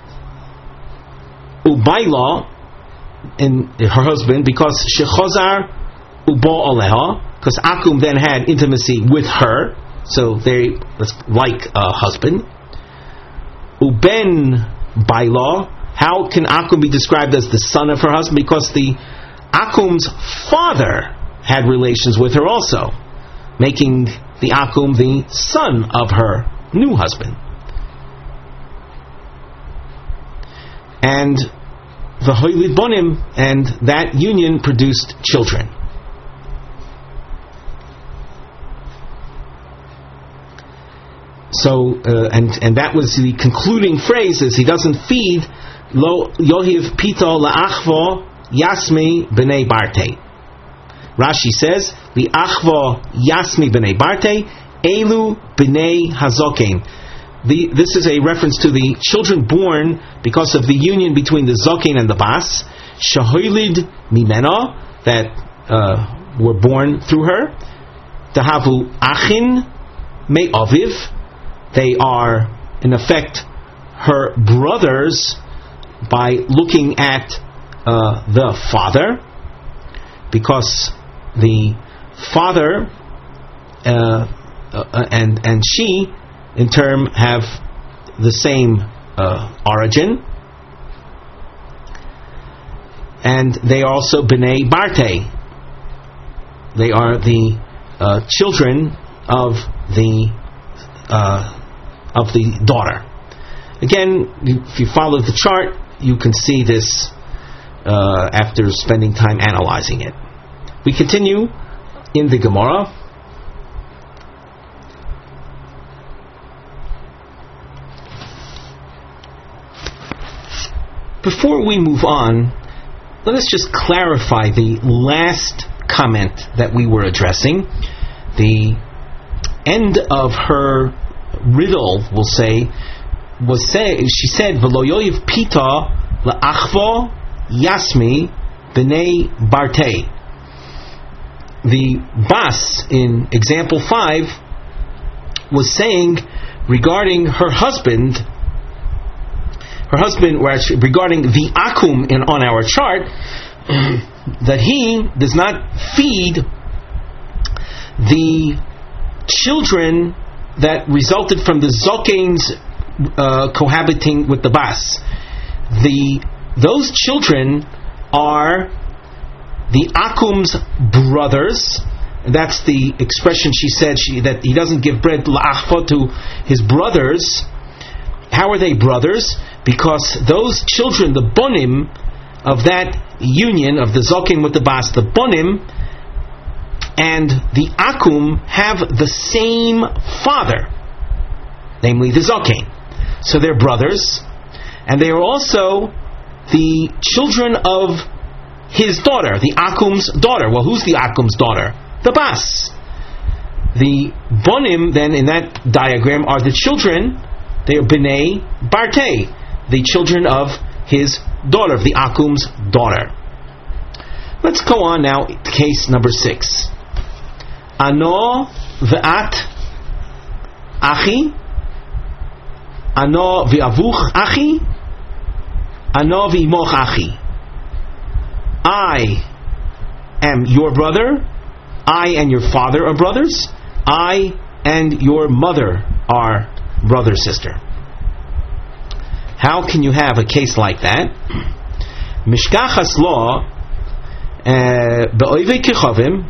Ubayla, in her husband, because shechozar ubo aleha, because akum then had intimacy with her, so they was like a husband. Uben baila, how can akum be described as the son of her husband? Because the akum's father had relations with her also, making the akum the son of her new husband. And the hoylid bonim, and that union produced children. So, and that was the concluding phrase, is he doesn't feed lo yohiv pito la'achvo yasmi b'nei barte. Rashi says, the achvo yasmi b'nei barte, elu b'nei hazoken. This is a reference to the children born because of the union between the zoken and the bas, shahoylid mimena, that were born through her. Tahavu achin me aviv, they are in effect her brothers by looking at the father, because the father and she in turn have the same origin, and they are also b'nei barte. They are the children of the daughter. Again, if you follow the chart, you can see this after spending time analyzing it. We continue in the Gemara. Before we move on, let us just clarify the last comment that we were addressing. The end of her riddle, we'll say, she said, "V'lo yoyiv pita la'achvo yasmi b'nei barte." The bas in example 5 was saying regarding her husband, regarding the akum on our chart, that he does not feed the children that resulted from the zokains cohabiting with the bas. Those children are the akum's brothers. That's the expression she said, that he doesn't give bread la'achva to his brothers. How are they brothers? Because those children, the bonim of that union of the zokin with the bas, the bonim and the akum have the same father, namely the zokin. So they're brothers, and they are also the children of his daughter, the akum's daughter. Well, who's the akum's daughter? The bas. The bonim then in that diagram are the children. They are b'nei barte, the children of his daughter, of the akum's daughter. Let's go on now to case number 6. Ano v'at achi, ano v'avuch achi, ano v'imoch achi. I am your brother, I and your father are brothers, I and your mother are brother, sister. How can you have a case like that? Mishkachas law be'oivei kichavim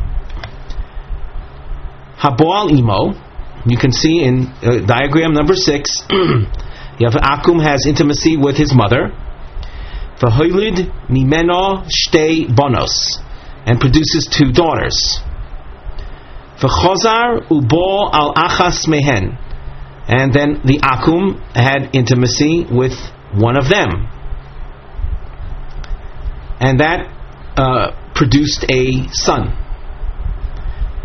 haboal imo. You can see in diagram number 6, you have akum has intimacy with his mother. V'hoilid mimeno shtei bonos, and produces 2 daughters. V'chozar ubo al achas mehen, and then the akum had intimacy with one of them, and that produced a son.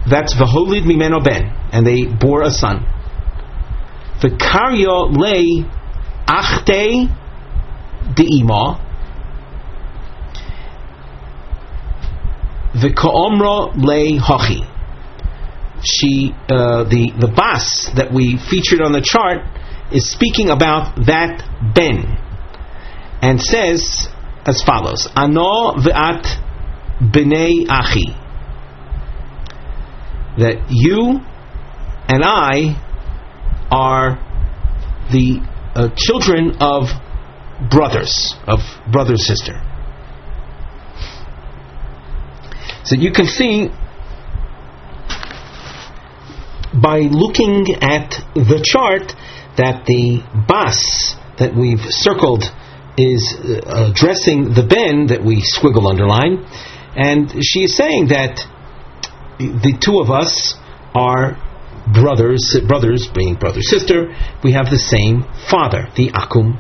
That's v'holid mimeno ben, and they bore a son. V'karyo le achte de'ima, v'ka'omro le hachi. She, the bas that we featured on the chart, is speaking about that ben, and says as follows: Ano ve'at b'nei achi. That you and I are the children of brother sister. So you can see by looking at the chart that the bas that we've circled is addressing the ben that we squiggle underline, and she is saying that the two of us are brothers being brother sister. We have the same father, the akum.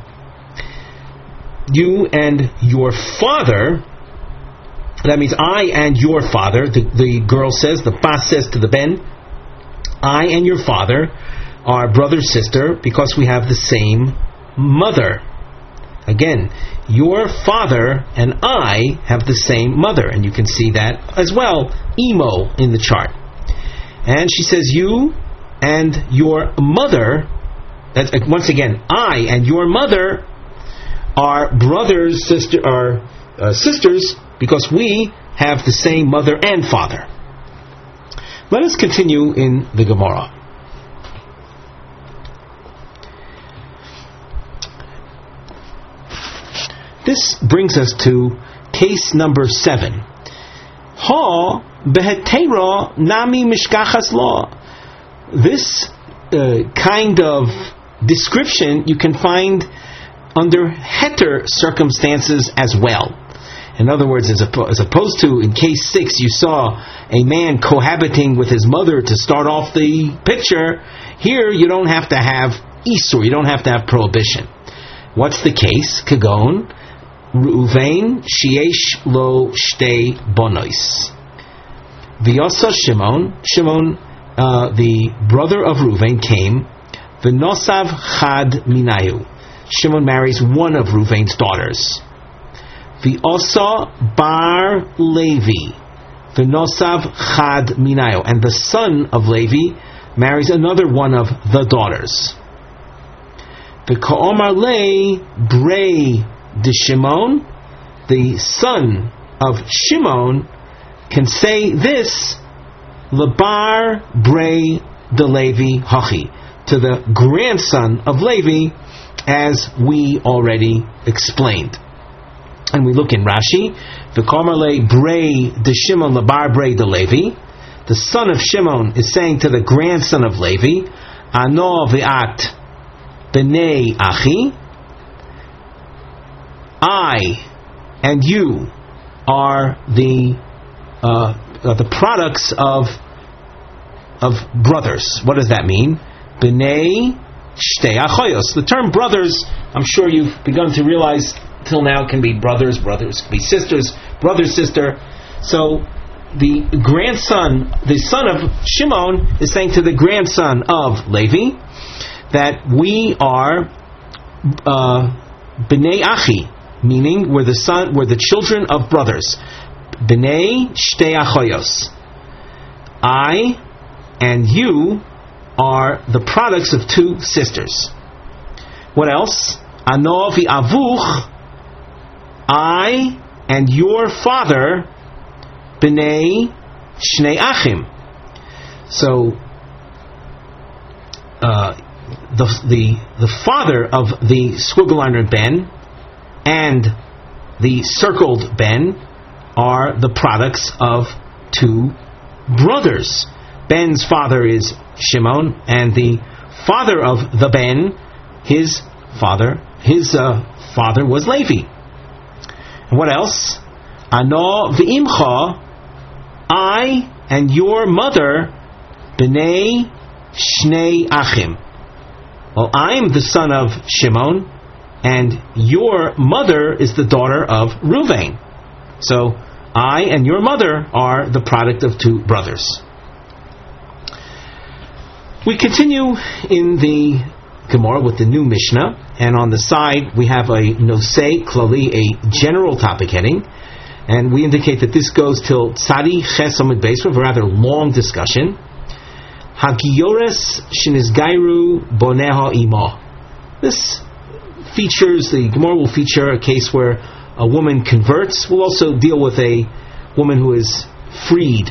You and your father, that means I and your father, the girl says, the bas says to the ben, I and your father are brother sister because we have the same mother. Again, your father and I have the same mother, and you can see that as well, emo, in the chart. And she says, you and your mother, that's, once again, I and your mother are sisters because we have the same mother and father. Let us continue in the Gemara. This brings us to case number 7. Ha behetera nami mishkachas law. This kind of description you can find under heter circumstances as well. In other words, as opposed to in case 6, you saw a man cohabiting with his mother to start off the picture. Here, you don't have to have isur, you don't have to have prohibition. What's the case? Kagon, Reuven, sheyesh lo shtei bonois. V'yosa Shimon, the brother of Reuven, came. V'nosav chad minayu. Shimon marries one of Reuven's daughters. V'osa bar Levi. V'nosav chad minayu. And the son of Levi marries another one of the daughters. V'ka'omar le brei de Shimon. The son of Shimon can say this, lebar brei de Levi hachi, to the grandson of Levi, as we already explained. And we look in Rashi, v'komer le brei de Shimon lebar brei de Levi. The son of Shimon is saying to the grandson of Levi, ano v'at b'nei achi, I and you are the products of brothers. What does that mean? B'nei shtei achoyos. The term brothers, I'm sure you've begun to realize till now, can be brothers, can be sisters, brother, sister. So the grandson, the son of Shimon, is saying to the grandson of Levi that we are b'nei achi, meaning we're the children of brothers. B'nei shtei achoyos. I and you are the products of two sisters. What else? Ano v'avuch. I and your father, b'nei shnei achim. So the father of the squiggle liner Ben and the circled Ben are the products of two brothers. Ben's father is Shimon, and the father of the Ben, his father was Levi. And what else? Ano v'imcha, I and your mother, b'nei shnei achim. Well, I'm the son of Shimon, and your mother is the daughter of Reuven. So I and your mother are the product of two brothers. We continue in the Gemara with the new Mishnah, and on the side we have a Nosei Klali, a general topic heading, and we indicate that this goes till Tzadi Ches Amud Beis, a rather long discussion. Hagiyores Shinizgairu Boneha Ima. This features, the Gemara will feature a case where a woman converts. We'll also deal with a woman who is freed,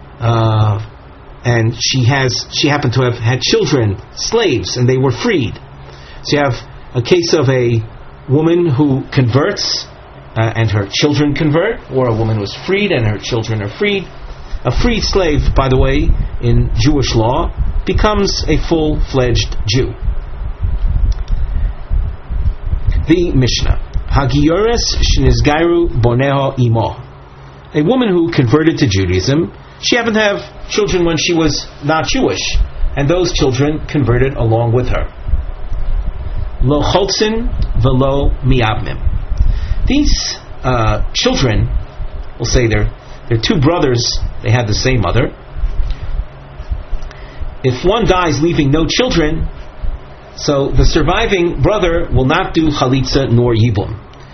and she happened to have had children, slaves, and they were freed. So you have a case of a woman who converts and her children convert, or a woman who is freed and her children are freed. A freed slave, by the way, in Jewish law, becomes a full-fledged Jew. The Mishnah. Hagiyores shenizgairu boneha imo. A woman who converted to Judaism, she happened to have children when she was not Jewish, and those children converted along with her. Lo chotzin velo miabmim. These children, we'll say they're two brothers, they had the same mother. If one dies leaving no children, so the surviving brother will not do chalitza nor yibum.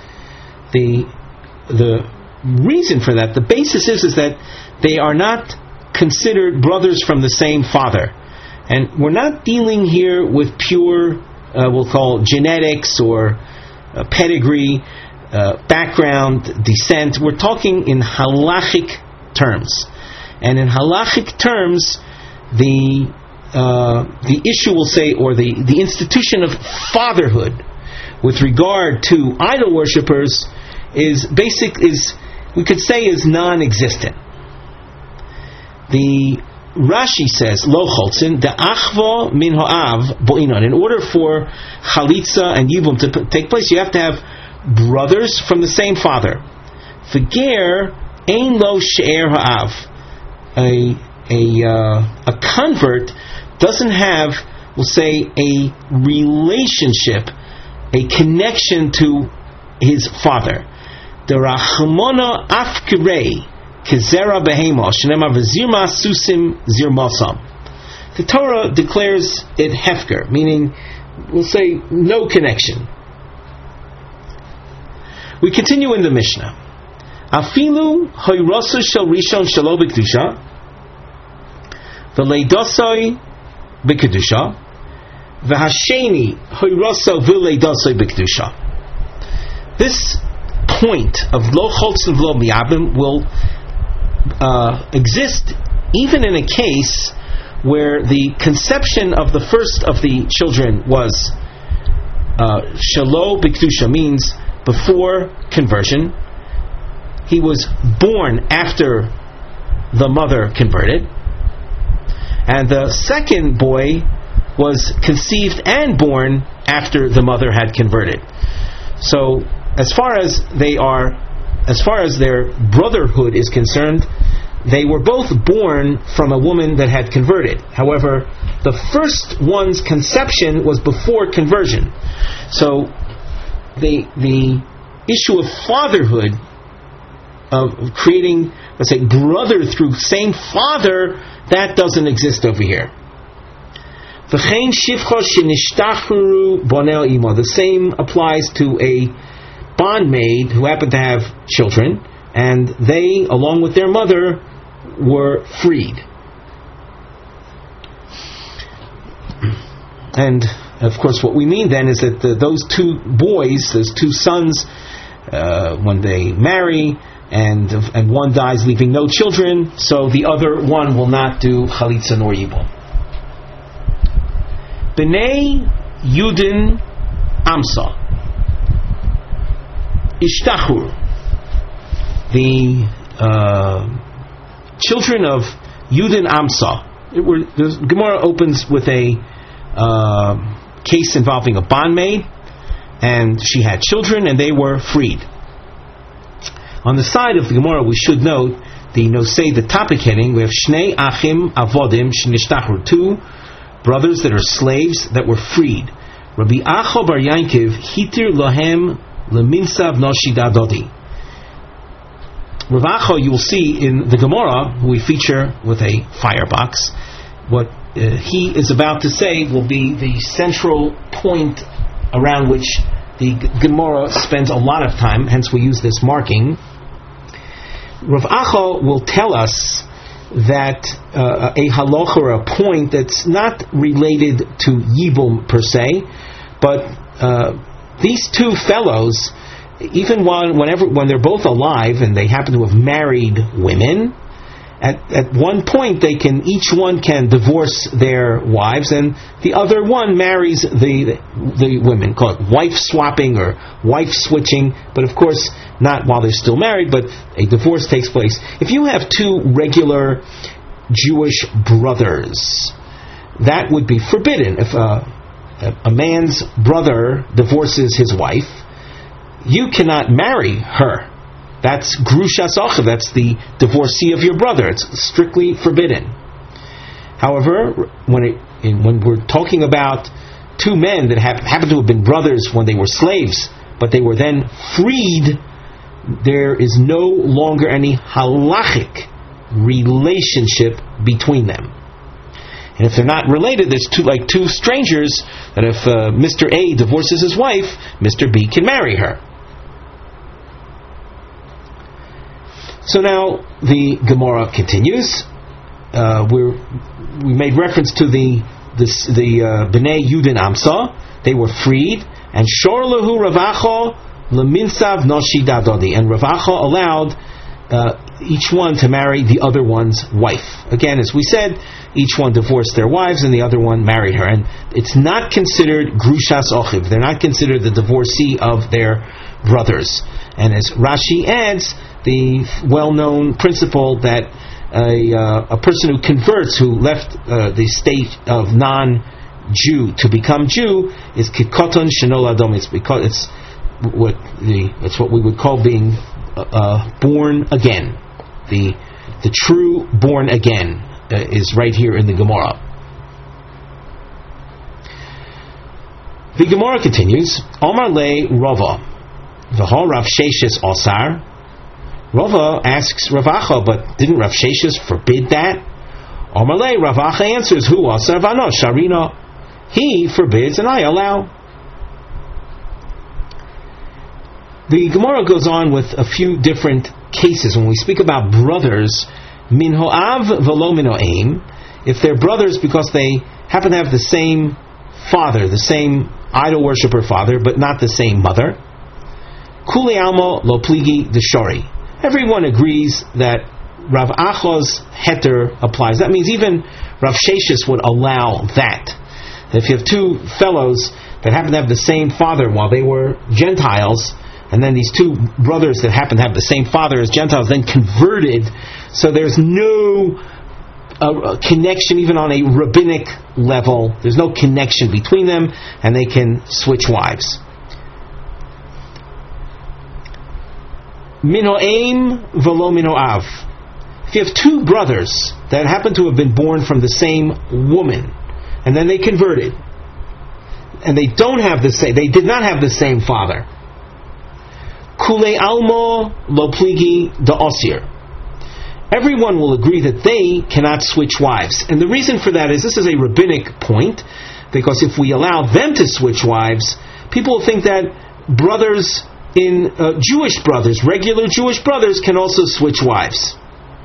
The reason for that, the basis is that they are not considered brothers from the same father. And we're not dealing here with pure, we'll call genetics or pedigree, background, descent. We're talking in halachic terms. And in halachic terms, the issue, we'll say, or the institution of fatherhood with regard to idol worshippers is we could say is non-existent. The Rashi says, Lo cholzin, the achvo min ho'av bo'inon. In order for chalitza and yibum to take place, you have to have brothers from the same father. V'ger ein lo she'er ha'av. A convert doesn't have, we'll say, a relationship, a connection to his father. The Rachmona afkirei kezera behema shenema v'zirma susim zirmasam. The Torah declares it hefker, meaning, we'll say, no connection. We continue in the Mishnah. Afilu hoyrosu shel rishon shelo b'kedusha v'leidosoi b'kedusha v'hasheni hoyrosu v'leidosoi b'kedusha. This point of lo cholzin v'lo miabim will exist even in a case where the conception of the first of the children was shelo b'kedusha, means before conversion. He was born after the mother converted, and the second boy was conceived and born after the mother had converted. So as far as their brotherhood is concerned, they were both born from a woman that had converted. However, the first one's conception was before conversion. So the issue of fatherhood, of creating, let's say, brother through same father, that doesn't exist over here. The same applies to a bondmaid who happened to have children, and they, along with their mother, were freed. And of course, what we mean then is that those two boys, those two sons, when they marry, and one dies leaving no children, so the other one will not do chalitza nor yibum. B'nei Yudin Amsa Ishtachur. The children of Yudin Amsa. The Gemara opens with a case involving a bondmaid, and she had children, and they were freed. On the side of the Gemara, we should note the Nosei, the topic heading. We have Shnei Achim Avodim Shnishtachu, two brothers that are slaves that were freed. Rabbi Acho Bar Yankiv Hitir Lohem Leminsav Noshida Dodi. Rav Acho, you will see in the Gemara, who we feature with a firebox, what he is about to say will be the central point around which the Gemara spends a lot of time, hence we use this marking. Rav Acha will tell us that a halacha or a point that's not related to Yibum per se, but these two fellows, even when they're both alive and they happen to have married women, at one point each one can divorce their wives, and the other one marries the women. Call it wife swapping or wife switching, but of course not while they're still married, but a divorce takes place. If you have two regular Jewish brothers, that would be forbidden. If a man's brother divorces his wife, you cannot marry her. That's grushas achiv. That's the divorcee of your brother. It's strictly forbidden. However, when we're talking about two men that happen to have been brothers when they were slaves, but they were then freed, there is no longer any halachic relationship between them. And if they're not related, there's two strangers, that if Mr. A divorces his wife, Mr. B can marry her. So now the Gemara continues. We made reference to the Bnei Yudin Amsa. They were freed, and Shor Lahu Rav Acha Leminsav Noshi Dadodi, and Rav Acha allowed each one to marry the other one's wife. Again, as we said, each one divorced their wives and the other one married her, and it's not considered grushas ochiv. They're not considered the divorcee of their brothers. And as Rashi adds, the well-known principle that a person who converts, who left the state of non-Jew to become Jew, is kikoton shenol adom. It's what we would call being born again. The true born again is right here in the Gemara. The Gemara continues. Omar le Rava, v'ho Rav Sheshes osar. Rava asks Rav Acha, but didn't Rav Sheshes forbid that? Omar le Rav Acha answers, Hu osar v'ano sharina. He forbids and I allow. The Gemara goes on with a few different cases. When we speak about brothers, min ho'av v'lo min ho'aim, if they're brothers because they happen to have the same father, the same idol worshipper father, but not the same mother, kuli almo lo pligi deshori. Everyone agrees that Rav Acha's heter applies. That means even Rav Sheshes would allow that. If you have two fellows that happen to have the same father while they were Gentiles, and then these two brothers that happen to have the same father as Gentiles then converted, so there's no connection even on a rabbinic level. There's no connection between them, and they can switch wives. Mino'aim v'lo mino'av. If you have two brothers that happen to have been born from the same woman, and then they converted, and they did not have the same father, Kule almo lo pligi da osir. Everyone will agree that they cannot switch wives. And the reason for that is, this is a rabbinic point, because if we allow them to switch wives, people will think that brothers Jewish brothers, regular Jewish brothers, can also switch wives.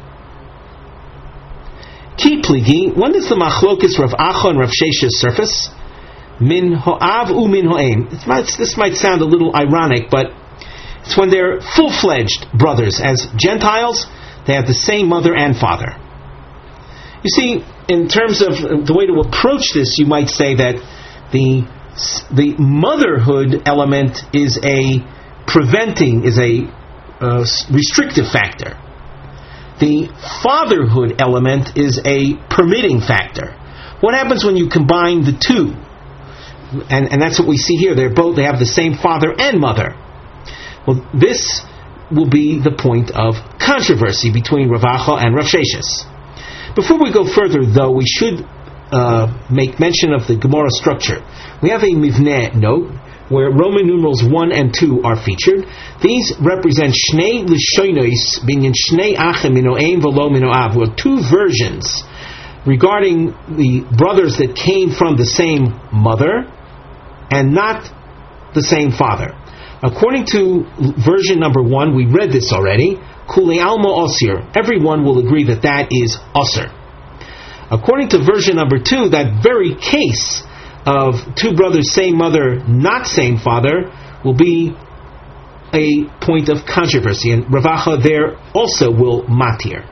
Ki pligi, when does the machlokes Rav Acha and Rav Sheshes surface? Min ho'av u min ho'aim. This might sound a little ironic, but it's when they're full-fledged brothers. As Gentiles, they have the same mother and father. You see, in terms of the way to approach this, you might say that the motherhood element is a restrictive factor. The fatherhood element is a permitting factor. What happens when you combine the two? And that's what we see here. They have the same father and mother. Well, this will be the point of controversy between Rav Acha and Rav Sheshes. Before we go further, though, we should make mention of the Gemara structure. We have a Mivneh note where Roman numerals 1 and 2 are featured. These represent Shnei Lishonos Binyan Shnei Achim Mino'aim V'lo Mino'av, two versions regarding the brothers that came from the same mother and not the same father. According to version number 1, we read this already, Kulei Alma Osir, everyone will agree that that is Osir. According to version number 2, that very case of two brothers, same mother, not same father, will be a point of controversy, and Rav Acha there also will matir.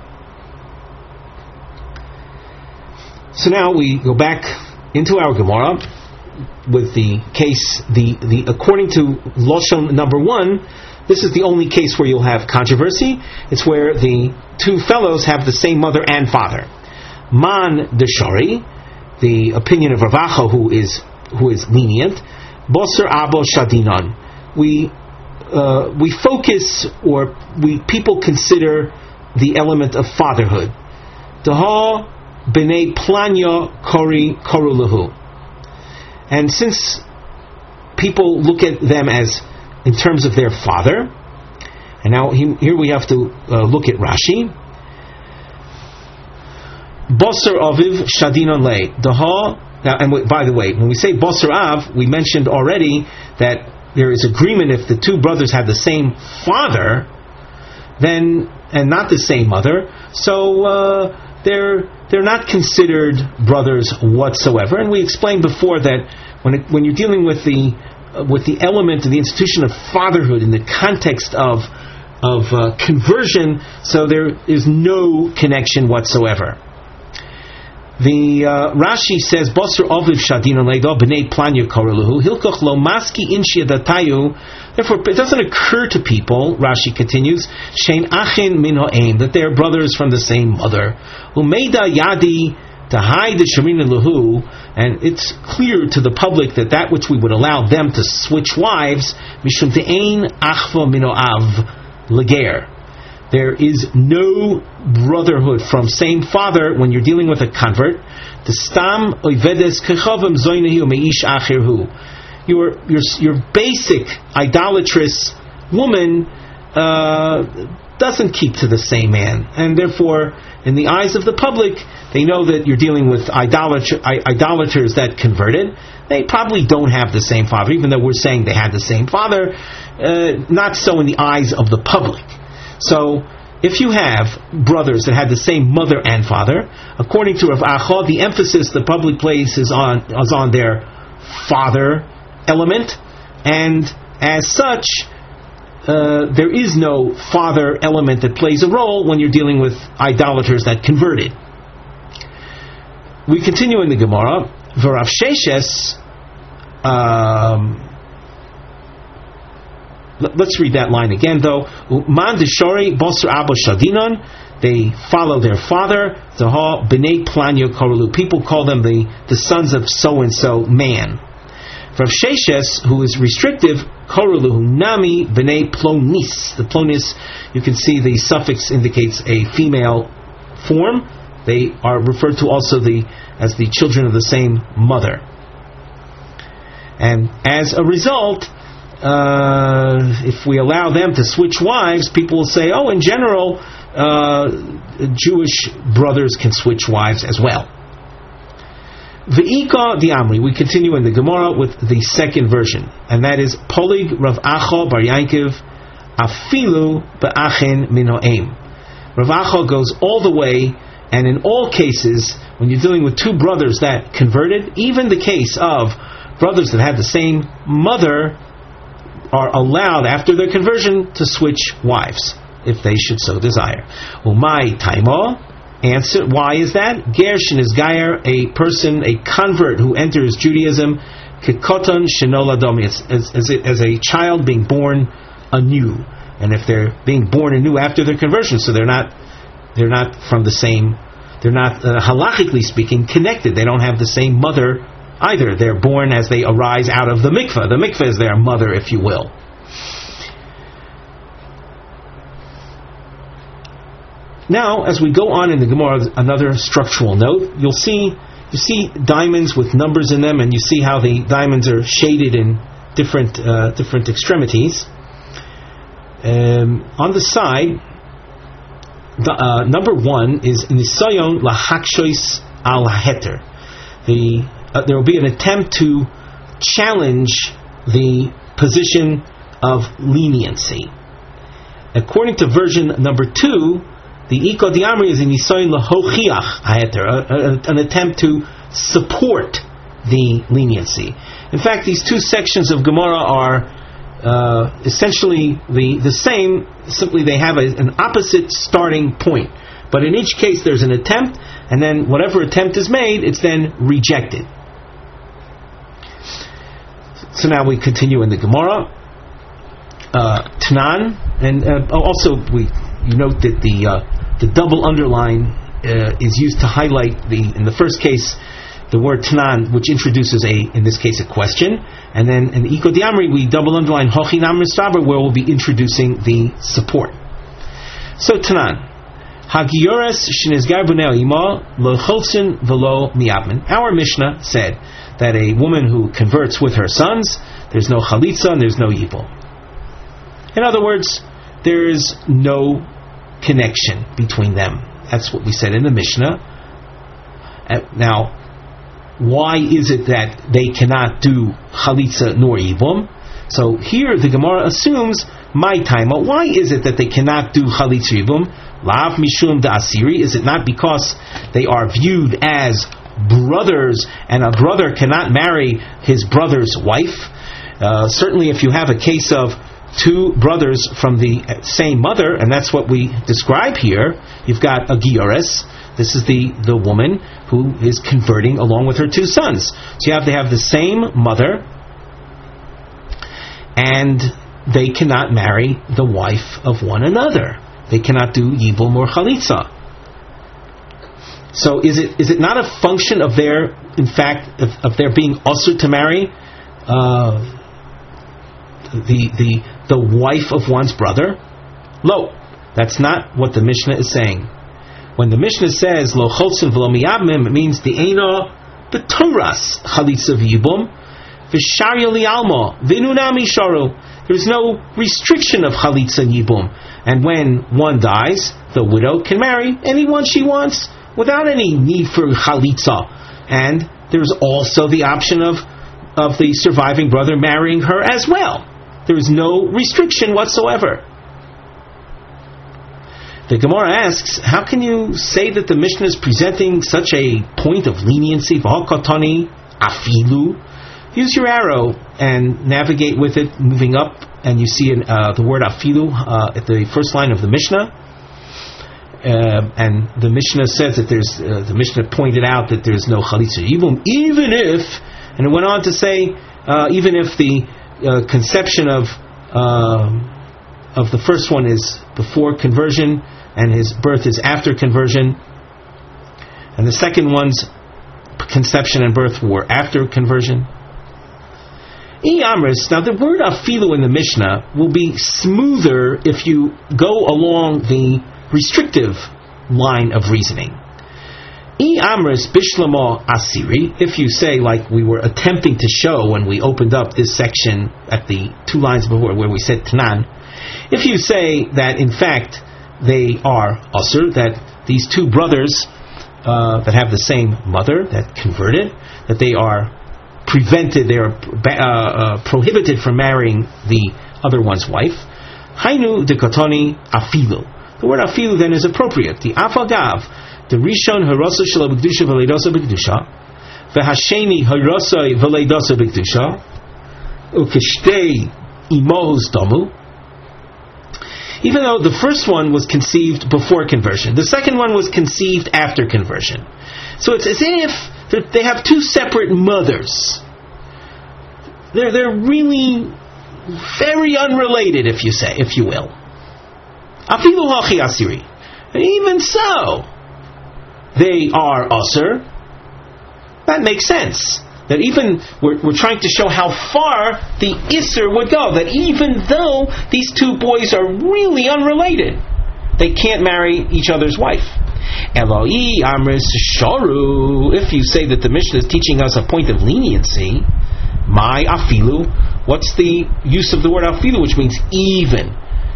So now we go back into our Gemara with the case, the according to Lashon number 1, this is the only case where you'll have controversy. It's where the two fellows have the same mother and father. Man Deshari, the opinion of Rav Acha, who is lenient. Boser Abo Shadinon. We focus, or people consider the element of fatherhood. Daha b'nei planya koru lahu. And since people look at them as in terms of their father, and now here we have to look at Rashi. Boser aviv shadinon lei daha. Now, and by the way, when we say boser av, we mentioned already that there is agreement if the two brothers have the same father, then and not the same mother, so they're not considered brothers whatsoever. And we explained before that when you're dealing with the element of the institution of fatherhood in the context of conversion, so there is no connection whatsoever. The Rashi says, "Boser aviv shadino leido b'nei planya koreluhu hilkoch lo maski inshia datayu." Therefore, it doesn't occur to people, Rashi continues, "Shein achin min ha'em," that they are brothers from the same mother. Umeida yadi tahai deshamina luhu, and it's clear to the public that which we would allow them to switch wives, mishum te'ein achva min ha'av leger. There is no brotherhood from same father when you're dealing with a convert. The stam oivedes kechavim zoynehi umeish achirhu. Your basic idolatrous woman doesn't keep to the same man, and therefore, in the eyes of the public, they know that you're dealing with idolaters that converted. They probably don't have the same father, even though we're saying they had the same father. Not so in the eyes of the public. So, if you have brothers that had the same mother and father, according to Rav Acha, the emphasis the public places is on their father element, and as such, there is no father element that plays a role when you're dealing with idolaters that converted. We continue in the Gemara. V'Rav Sheshes. Let's read that line again, though. Man deshori boser abo shadinon. They follow their father. Zaha b'nei planyo korulu. People call them the sons of so and so man. Rav Sheshes, who is restrictive, korulu nami b'nei plonis. The plonis, you can see the suffix indicates a female form. They are referred to also as the children of the same mother. And as a result, if we allow them to switch wives, people will say, in general, Jewish brothers can switch wives as well. V'ika di Amri. We continue in the Gemara with the second version, and that is Polig Rav Acha Bar Yankiv Afilu Ba'achin Min Ha'em. Rav Acha goes all the way, and in all cases, when you're dealing with two brothers that converted, even the case of brothers that had the same mother, are allowed after their conversion to switch wives if they should so desire. Umay taimo. Answer: why is that? Gershin is gayer, a person, a convert who enters Judaism, kikoton shenoladomi, as a child being born anew. And if they're being born anew after their conversion, so they're not from the same. They're not halachically speaking connected. They don't have the same mother either. They're born as they arise out of the mikveh. The mikveh is their mother, if you will. Now, as we go on in the Gemara, another structural note. You see diamonds with numbers in them, and you see how the diamonds are shaded in different extremities. On the side, number one is nisayon lahakshois al heter. There will be an attempt to challenge the position of leniency. According to version number 2, the Iko Diamri is nisayon lahochiach heter, an attempt to support the leniency. In fact, these two sections of Gemara are essentially the same, simply they have an opposite starting point. But in each case there's an attempt, and then whatever attempt is made, it's then rejected. So now we continue in the Gemara. Tanan, and also you note that the double underline is used to highlight in the first case the word Tanan, which introduces in this case a question, and then in Iko Diamri we double underline Hochinam Mistaber, where we'll be introducing the support. So Tanan, Hagiyores Shinizgar Bunel Ima Lo Cholzin Velo Miabmin. Our Mishnah said that a woman who converts with her sons, there's no chalitza and there's no yibum. In other words, there is no connection between them. That's what we said in the Mishnah. Now, why is it that they cannot do chalitza nor yibum? So here the Gemara assumes my time. Why is it that they cannot do chalitza yibum? Lav mishum da asiri. Is it not because they are viewed as brothers, and a brother cannot marry his brother's wife? Certainly, if you have a case of two brothers from the same mother, and that's what we describe here, you've got a giyores. This is the woman who is converting along with her two sons. So you have to have the same mother, and they cannot marry the wife of one another. They cannot do yibum or chalitza. So is it not a function of their being usher to marry the wife of one's brother? Lo, that's not what the Mishnah is saying. When the Mishnah says lo cholzin v'lo miyabmim, it means the eina b'toras chalitza v'yibum v'sharya li'alma v'nunami sharu. There's no restriction of chalitza and yibum, and when one dies, the widow can marry anyone she wants without any need for chalitza. And there's also the option of the surviving brother marrying her as well. There is no restriction whatsoever. The Gemara asks, how can you say that the Mishnah is presenting such a point of leniency? V'hakatani afilu. Use your arrow and navigate with it, moving up, and you see the word afilu at the first line of the Mishnah. And the Mishnah says that the Mishnah pointed out that there's no chalitza yibum, even if, and it went on to say, even if the conception of the first one is before conversion and his birth is after conversion, and the second one's conception and birth were after conversion. Now the word afilu in the Mishnah will be smoother if you go along the restrictive line of reasoning. Bishlama asiri, if you say, like we were attempting to show when we opened up this section at the 2 lines before where we said Tanan, if you say that in fact they are asur, that these two brothers that have the same mother that converted, that they are prevented, they are prohibited from marrying the other one's wife, hainu dekatoni afilu. The word afilu then is appropriate. The afagav, the rishon harasa shel b'kedusha v'leidasa b'kedusha, v'hasheni harasa v'leidasa b'kedusha, ukeshtei imohus damu. Even though the first one was conceived before conversion, the second one was conceived after conversion. So it's as if they have two separate mothers. They're really very unrelated, if you will. Afilu hachi asiri. And even so, they are asur. That makes sense. That even we're trying to show how far the isser would go. That even though these two boys are really unrelated, they can't marry each other's wife. Eloi amris sharu. If you say that the Mishnah is teaching us a point of leniency, my afilu. What's the use of the word afilu, which means even?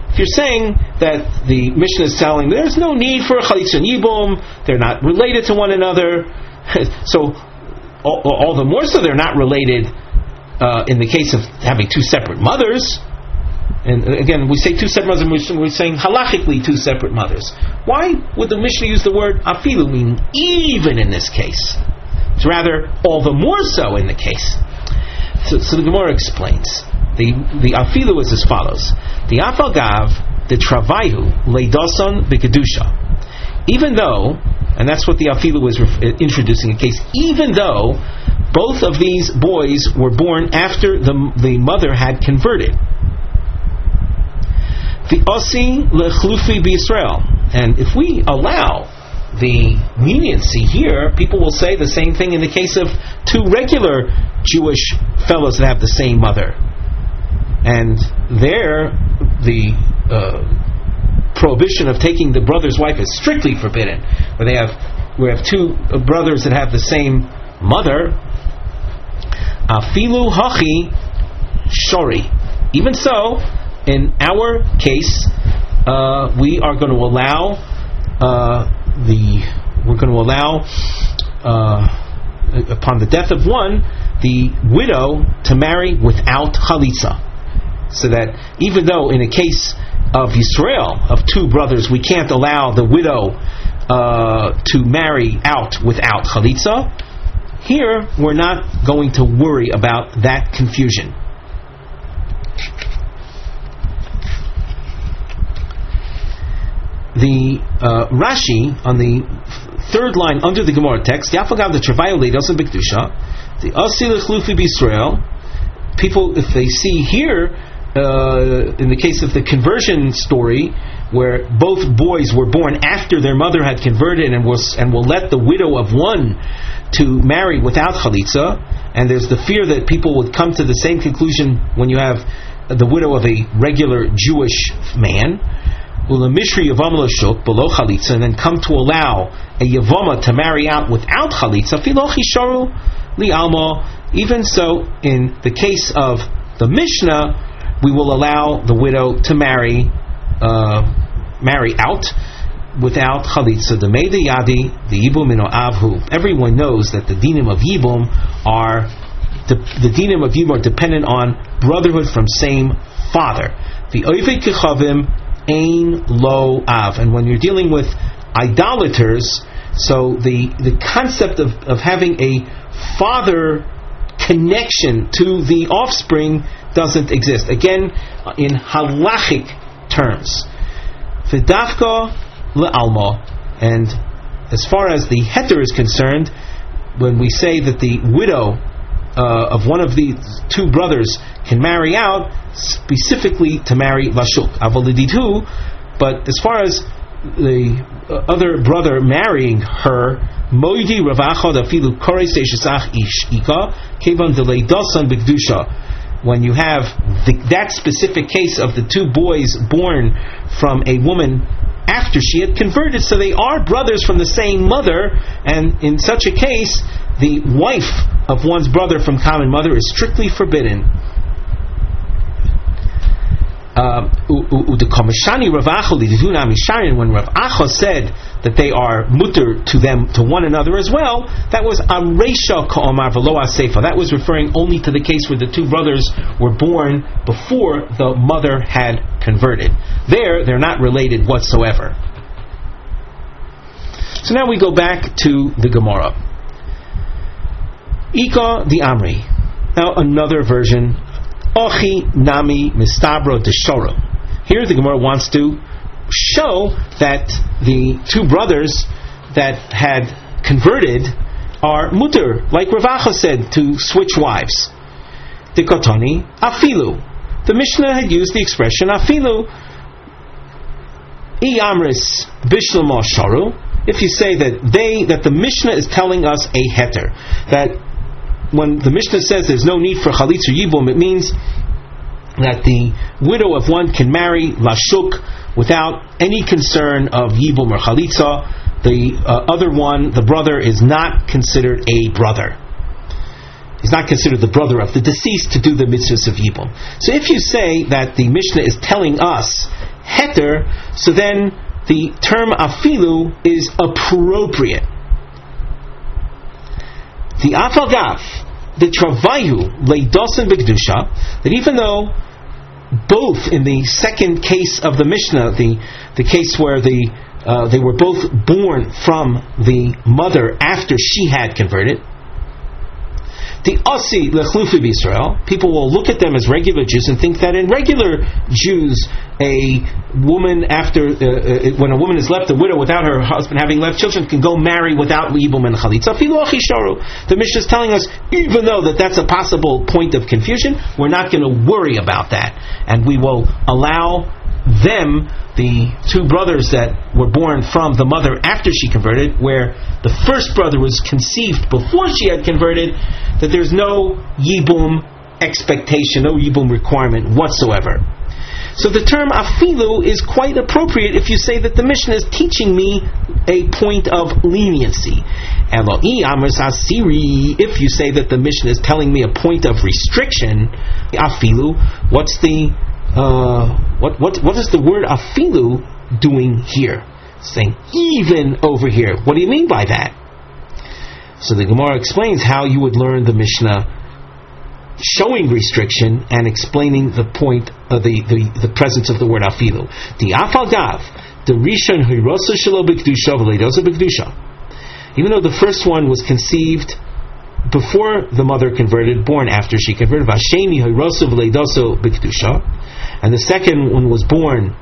if you're saying that the Mishnah is telling there's no need for a chalitza and yibum, they're not related to one another, so all the more so they're not related in the case of having two separate mothers. And again, we say two separate mothers, and we're saying halachically two separate mothers. Why would the Mishnah use the word afilu, meaning even in this case? It's rather all the more so in the case. So the Gemara explains. The afilu is as follows. The afagav, the travaihu, leidason bekedusha. Even though, and that's what the afilu is introducing a case, even though both of these boys were born after the mother had converted. The Osi lechlufi b'Yisrael. And if we allow the leniency here, people will say the same thing in the case of two regular Jewish fellows that have the same mother. And there, the prohibition of taking the brother's wife is strictly forbidden. We have two brothers that have the same mother. Afilu hachi shori. Even so, in our case, we are going to allow upon the death of one, the widow to marry without chalitza. So that even though in a case of Yisrael, of two brothers, we can't allow the widow to marry out without chalitza, here we're not going to worry about that confusion. The Rashi on the third line under the Gemara text, Yafagav the Travayu Leidosan B'Kedusha, the Asi Lechlufi B'Yisrael. People, if they see here, in the case of the conversion story, where both boys were born after their mother had converted and will let the widow of one to marry without chalitza, and there's the fear that people would come to the same conclusion when you have the widow of a regular Jewish man. Ulamishri Yavam Lashuk below chalitza, and then come to allow a Yavama to marry out without chalitza. Filochi sharu li alma. Even so, in the case of the Mishnah, we will allow the widow to marry out without chalitza. The meidi yadi the yibum ino avhu. Everyone knows that the dinim of yibum are dependent on brotherhood from same father. The oivei kechavim Ein lo av. And when you're dealing with idolaters, so the concept of having a father connection to the offspring doesn't exist. Again, in halachic terms. V'dafka le'alma. And as far as the heter is concerned, when we say that the widow of one of the two brothers can marry out, specifically to marry Lashuk. Avalididhu, but as far as the other brother marrying her, Moidi Ravacha Dafilu Kore Seishasach Ishika, Kevan Deleidasan Bigdusha. When you have that specific case of the two boys born from a woman after she had converted, so they are brothers from the same mother, and in such a case, the wife of one's brother from common mother is strictly forbidden. When Rav Acha said that they are mutter to them, to one another as well, that was Aresha Ka'omar V'lo Asefa. That was referring only to the case where the two brothers were born before the mother had converted. They're not related whatsoever. So now we go back to the Gemara. Ika the Amri. Now another version. Ochi nami mistabro deshoro. Here the Gemara wants to show that the two brothers that had converted are mutter, like Rav Acha said, to switch wives. Dikotani afilu. The Mishnah had used the expression afilu. I amris bishlama sharu. If you say that the Mishnah is telling us a heter, that when the Mishnah says there's no need for chalitz or yibum, it means that the widow of one can marry lashuk without any concern of yibum or chalitza. The other one, the brother, is not considered a brother. He's not considered the brother of the deceased to do the mitzvahs of yibum. So if you say that the Mishnah is telling us heter, so then the term afilu is appropriate. The afagav, the travayu leidosen b'kedusha, that even though both in the second case of the Mishnah, the case where they were both born from the mother after she had converted, the Asi Lechlufi B'Yisrael, people will look at them as regular Jews and think that in regular Jews, a woman when a woman is left a widow without her husband having left children can go marry without Yibum and Chalitza. The Mishnah is telling us, even though that's a possible point of confusion, we're not going to worry about that, and we will allow them, the two brothers that were born from the mother after she converted, where the first brother was conceived before she had converted, that there's no yibum expectation, no yibum requirement whatsoever. So the term afilu is quite appropriate if you say that the Mishnah is teaching me a point of leniency. Eloi amers asiri, if you say that the Mishnah is telling me a point of restriction, afilu, what's the what is the word afilu doing here? It's saying even over here. What do you mean by that? So the Gemara explains how you would learn the Mishnah showing restriction and explaining the point of the presence of the word afilu. The afagav, the rishon hirosa shelo b'kedusha v'leidosa b'kedusha. Even though the first one was conceived before the mother converted, born after she converted, v'asheni hirosa v'leidosa b'kedusha, and the second one was born,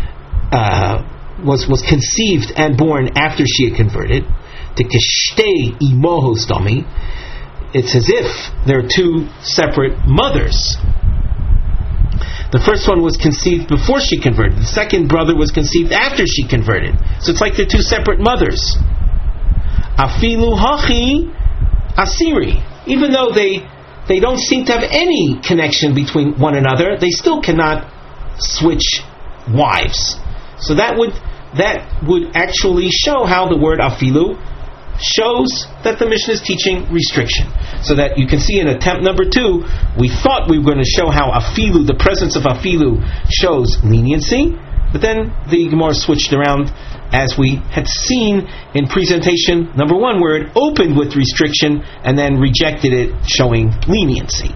was conceived and born after she had converted. The kishtei imohos dami. It's as if there are two separate mothers. The first one was conceived before she converted. The second brother was conceived after she converted. So it's like they're two separate mothers. Afilu hachi asiri. Even though they don't seem to have any connection between one another, they still cannot switch wives. So that would actually show how the word afilu shows that the Mishnah is teaching restriction. So that you can see in attempt number 2, we thought we were going to show how afilu, the presence of afilu, shows leniency, but then the Gemara switched around, as we had seen in presentation number 1, where it opened with restriction and then rejected it, showing leniency.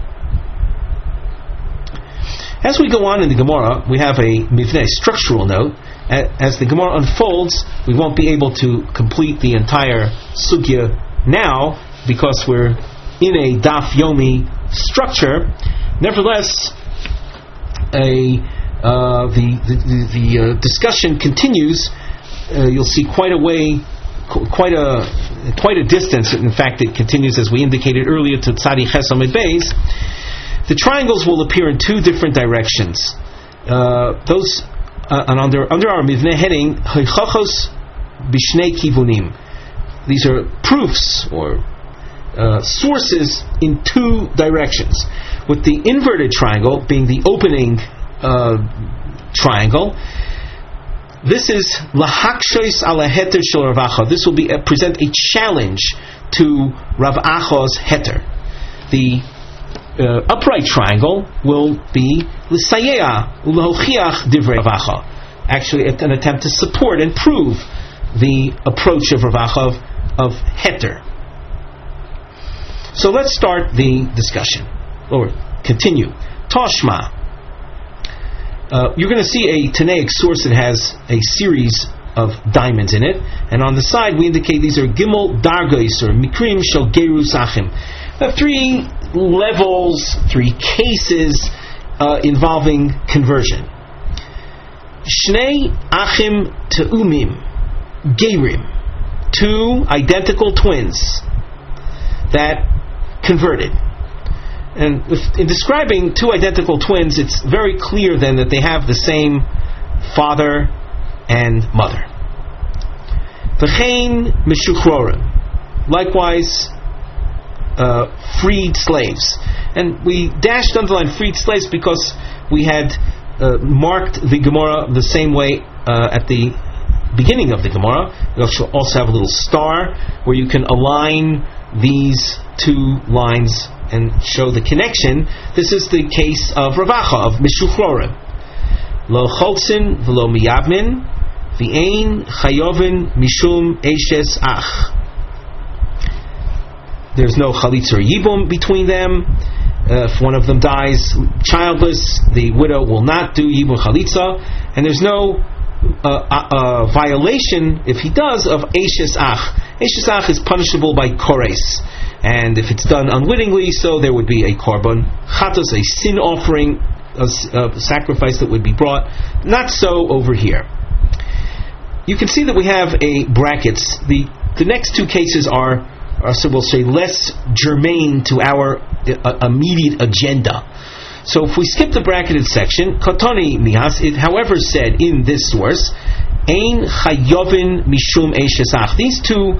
As we go on in the Gemara, we have a mivneh, structural note. As the Gemara unfolds, we won't be able to complete the entire sugya now because we're in a daf yomi structure. Nevertheless, the discussion continues. You'll see quite a distance. In fact, it continues as we indicated earlier to Tzadi Ches Amid Beis. The triangles will appear in 2 different directions. And under our mivneh heading, Hoichachos Bishnei Kivunim. These are proofs or sources in 2 directions. With the inverted triangle being the opening triangle, this is Lahakshois ala heter shel Rav Acha. This will present a challenge to Rav Acha's heter. The upright triangle will be l'sayea u'lehochiach divrei Rav Acha. Actually, an attempt to support and prove the approach of Rav Acha of heter. So let's start the discussion, or continue. Toshma. You're going to see a Tanaic source that has a series of diamonds in it, and on the side we indicate these are Gimel Dargos, or Mikrim Shel Gerus Achim. We have 3 levels, 3 cases involving conversion. Shnei Achim Te'umim Gerim, 2 identical twins that converted. And in describing 2 identical twins, it's very clear then that they have the same father and mother. V'chein Meshuchrorim, likewise freed slaves. And we dashed underline freed slaves because we had marked the Gemara the same way at the beginning of the Gemara. We also have a little star where you can align these 2 lines and show the connection. This is the case of Rav Acha, of Meshuchrorim. lo cholzin v'lo miyabmin v'ein chayovin mishum eshes ach. There's no chalitza or yibum between them. If one of them dies childless, the widow will not do yibum chalitza, and there's no violation, if he does, of eshes ach. Eshes ach is punishable by kores, and if it's done unwittingly, so there would be a korban chatos, a sin offering, a sacrifice that would be brought. Not so over here. You can see that we have a brackets. The next two cases are so we'll say less germane to our immediate agenda. So if we skip the bracketed section, Katoni Mihas, it however said in this source, Ein Chayovin Mishum Eshes Ach. These two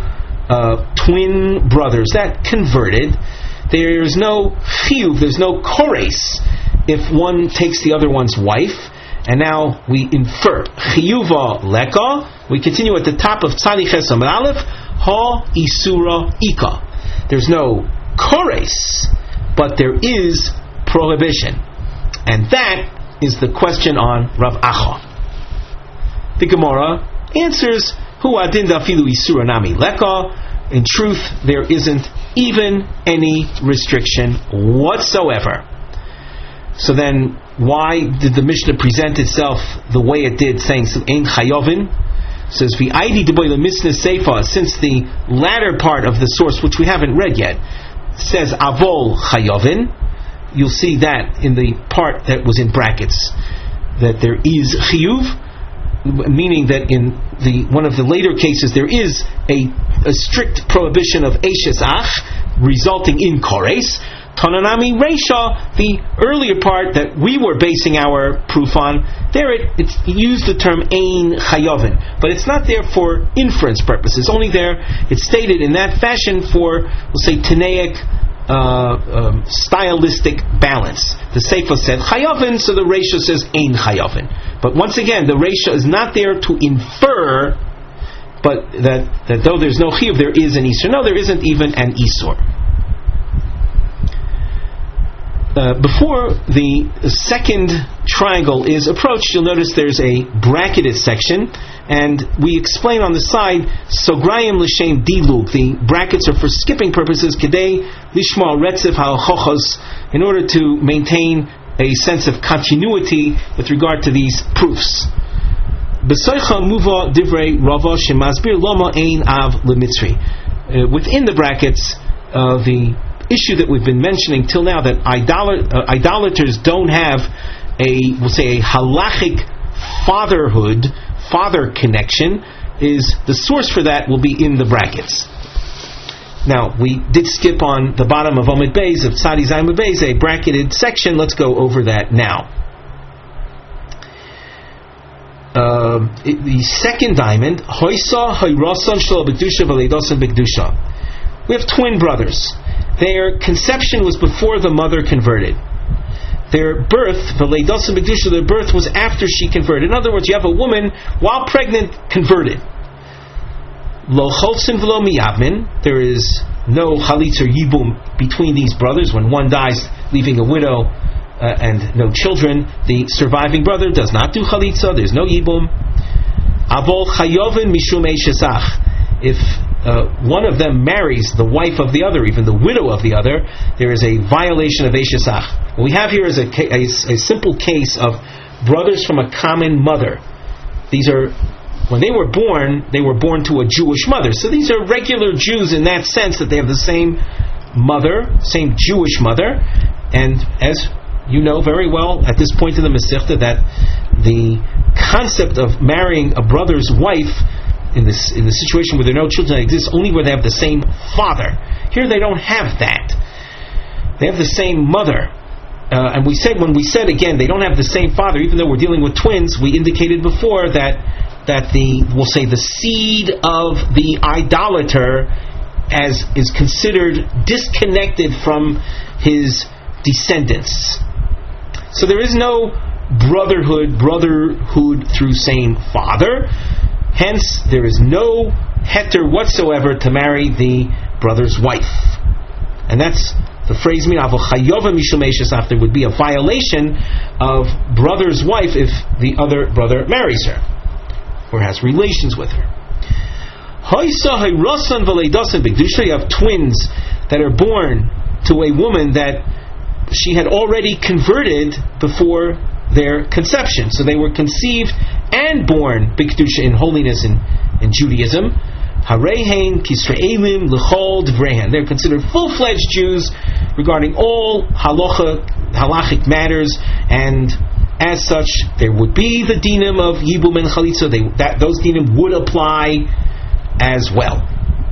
twin brothers that converted, there's no chiyuv, there's no kores if one takes the other one's wife. And now we infer chiyuva leka. We continue at the top of Tzadi Ches Amud Aleph, ha isura ika. There's no kores, but there is prohibition, and that is the question on Rav Acha. The Gemara answers, Hu adin dafilu isura nami leka. In truth, there isn't even any restriction whatsoever. So then, why did the Mishnah present itself the way it did, saying ein chayovin? It says v'aidi deboy lemisna seifa. Since the latter part of the source, which we haven't read yet, says avol chayovin, you'll see that in the part that was in brackets, that there is chiyuv, meaning that in one of the later cases there is a strict prohibition of eshes ach, resulting in kores. Tananami Reisha, the earlier part that we were basing our proof on, there it used the term ein chayovin, but it's not there for inference purposes. Only there it's stated in that fashion for, we'll say, Tanaic stylistic balance. The Seifa said chayovin, so the Reisha says ein chayovin. But once again, the Reisha is not there to infer, but that though there's no chiyuv, there is an isur. No, there isn't even an isur. Before the second triangle is approached, you'll notice there's a bracketed section, and we explain on the side, Sograyim l'shem dilug. The brackets are for skipping purposes, kedei lishma retzif ha'chochos, in order to maintain a sense of continuity with regard to these proofs. B'soicha muva divrei Rava shemasbir lama ein av l'mitzri. Within the brackets, the issue that we've been mentioning till now, that idolaters don't have we'll say a halachic father connection, is the source for that will be in the brackets. Now, we did skip on the bottom of Amud Beis, of Tzadi Zayin Amud Beis, a bracketed section. Let's go over that now. The second diamond, Hoysa Hoyrasan Shlo B'Kedusha V'Leidosan B'Kedusha. We have twin brothers. Their conception was before the mother converted. Their birth, V'Leidosan B'Kedusha, their birth was after she converted. In other words, you have a woman, while pregnant, converted. Lo cholzin v'lo miyabmin. There is no chalitz or yibum between these brothers. When one dies, leaving a widow and no children, the surviving brother does not do chalitza. There's no yibum. Avol chayovin mishum eshes ach. If one of them marries the wife of the other, even the widow of the other, there is a violation of eshes ach. What we have here is a simple case of brothers from a common mother. These are, when they were born to a Jewish mother. So these are regular Jews in that sense, that they have the same mother, same Jewish mother. And as you know very well at this point in the Masechta, that the concept of marrying a brother's wife in the situation where there are no children exists only where they have the same father. Here they don't have that. They have the same mother. And when we said again, they don't have the same father, even though we're dealing with twins, we indicated before that we'll say the seed of the idolater is considered disconnected from his descendants. So there is no brotherhood through same father. Hence, there is no heter whatsoever to marry the brother's wife. And that's the phrase, there would be a violation of brother's wife if the other brother marries her or has relations with her. You have twins that are born to a woman that she had already converted before their conception. So they were conceived and born b'kedusha, in holiness in Judaism. Harehain Kisraelim l'chol devrehan. They're considered full-fledged Jews regarding all halachic matters, and as such, there would be the dinim of yibum and chalitza. Those dinim would apply as well.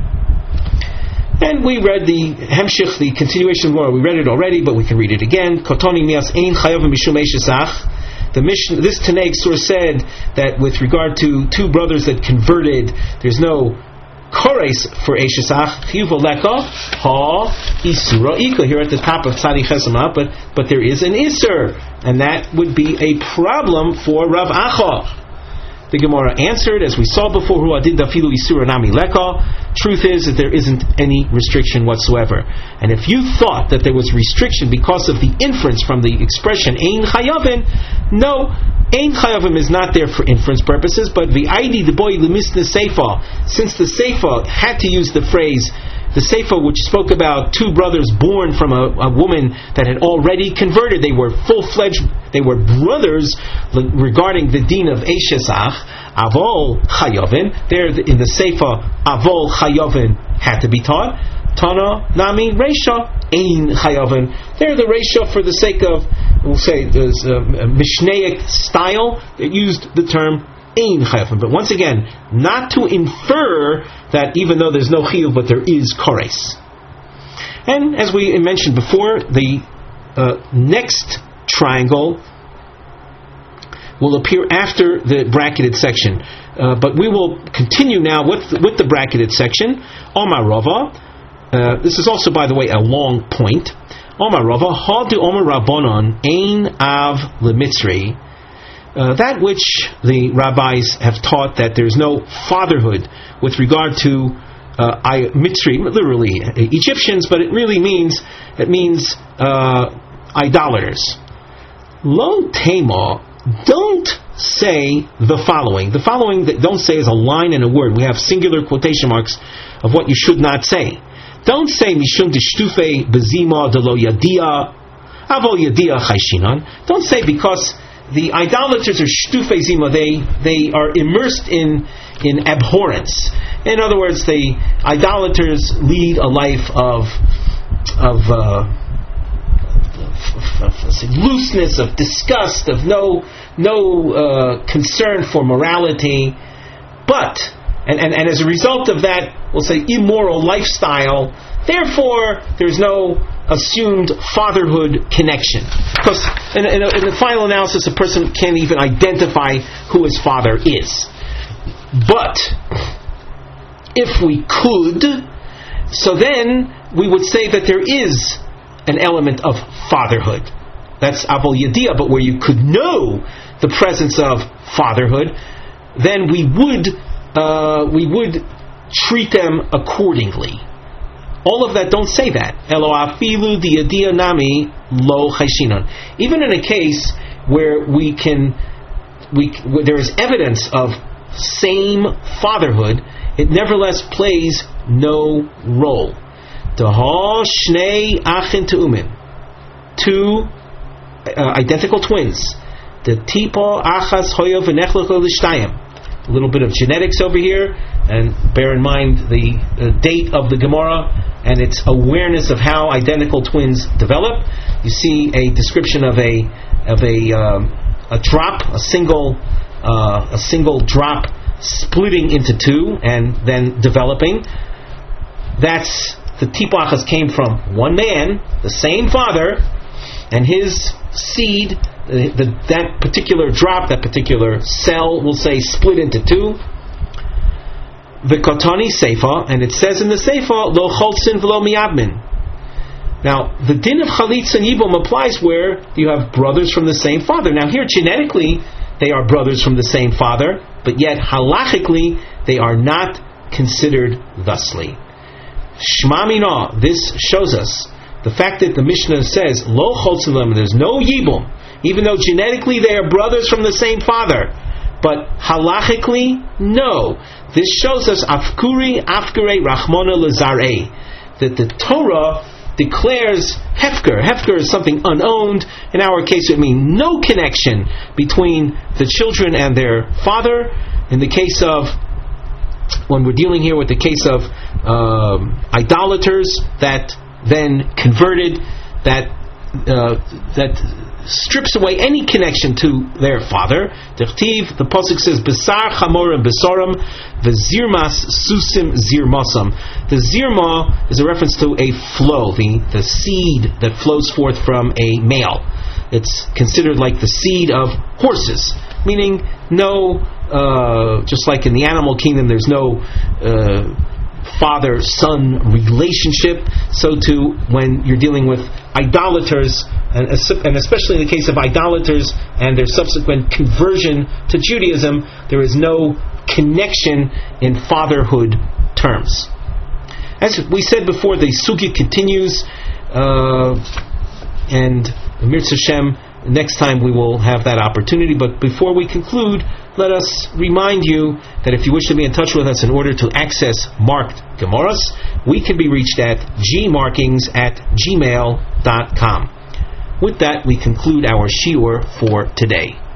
And we read the Hemshich, the continuation of the Gemara. We read it already, but we can read it again. Kotoni mias ein chayavim mishum eshesach. The Mishnah, this Tanaic source said that with regard to two brothers that converted, there's no kores for eshesach. Chiyuv leka ha isura ika. Here at the top of Tzadi Chesama, but there is an isur, and that would be a problem for Rav Acha. The Gemara answered, as we saw before, Hu adin dafilu isura nami leka. Truth is that there isn't any restriction whatsoever. And if you thought that there was restriction because of the inference from the expression ein chayavin, no, ein chayavim is not there for inference purposes, but v'aidi deboy lemisne seifa, since the seifa had to use the phrase, the seifa which spoke about two brothers born from a woman that had already converted, they were full-fledged, they were brothers regarding the din of Eshesach, Avol Chayovin, there in the seifa, Avol Chayovin had to be taught. Tana Nami Reisha Ein Chayovin. There the Reisha, for the sake of, we'll say, there's a Mishnaic style, it used the term Ein Chayovin. But once again, not to infer that even though there's no chiyuv, but there is kores. And as we mentioned before, the next triangle will appear after the bracketed section. But we will continue now with the bracketed section. Omar Rava. This is also, by the way, a long point. Omar Rava. Ha du Omar Rabbanon ein av lemitzri. That which the rabbis have taught, that there's no fatherhood with regard to Mitzri, literally Egyptians, but it really means idolaters. Lo tema, don't say the following. The following that don't say is a line and a word. We have singular quotation marks of what you should not say. Don't say mishum dishtufe bezima de lo yadia avol yadia chayshinan. Don't say because the idolaters are shtufe zima, they are immersed in abhorrence. In other words, the idolaters lead a life of looseness, of disgust, of no concern for morality. But and as a result of that, we'll say immoral lifestyle, therefore there's no assumed fatherhood connection. Because in the final analysis, a person can't even identify who his father is. But if we could, so then we would say that there is an element of fatherhood. That's Avol Yediyah, but where you could know the presence of fatherhood, then we would treat them accordingly. All of that don't say that. Elo afilu di yediyah nami lo chayshinon. Even in a case where where there is evidence of same fatherhood, it nevertheless plays no role. Daha shnei achin te'umin, two identical twins. The tipo achas hoyo v'nechlecho l'shtayim. A little bit of genetics over here, and bear in mind the date of the Gemara and its awareness of how identical twins develop. You see a description of a drop, a single drop splitting into two and then developing. That's the tipachas came from one man, the same father, and his seed. That particular drop, that particular cell, we'll say, split into two. V'kotani seifa, and it says in the seifa, lo cholzin v'lo miyabmin. Now, the din of chalitz and yibum applies where you have brothers from the same father. Now, here genetically they are brothers from the same father, but yet halachically they are not considered thusly. Shma mina, this shows us the fact that the Mishnah says lo cholzin v'lo, there's no yibum. even though genetically they are brothers from the same father. But halachically, no. This shows us afkure rachmana lezarei, that the Torah declares hefker. Hefker is something unowned. In our case, it means no connection between the children and their father. In the case of, when we're dealing here with the case of idolaters that then converted, that strips away any connection to their father. The pasuk says, "Besar chamorim besorim, v'zirmas susim zirmasam." The zirma is a reference to a flow, the seed that flows forth from a male. It's considered like the seed of horses, meaning no, just like in the animal kingdom, there's no father-son relationship. So too, when you're dealing with idolaters, and especially in the case of idolaters and their subsequent conversion to Judaism, there is no connection in fatherhood terms. As we said before, the sugya continues, and Mirz Hashem, next time we will have that opportunity. But before we conclude, let us remind you that if you wish to be in touch with us in order to access marked Gemaras, we can be reached at gmarkings@gmail.com. With that, we conclude our shiur for today.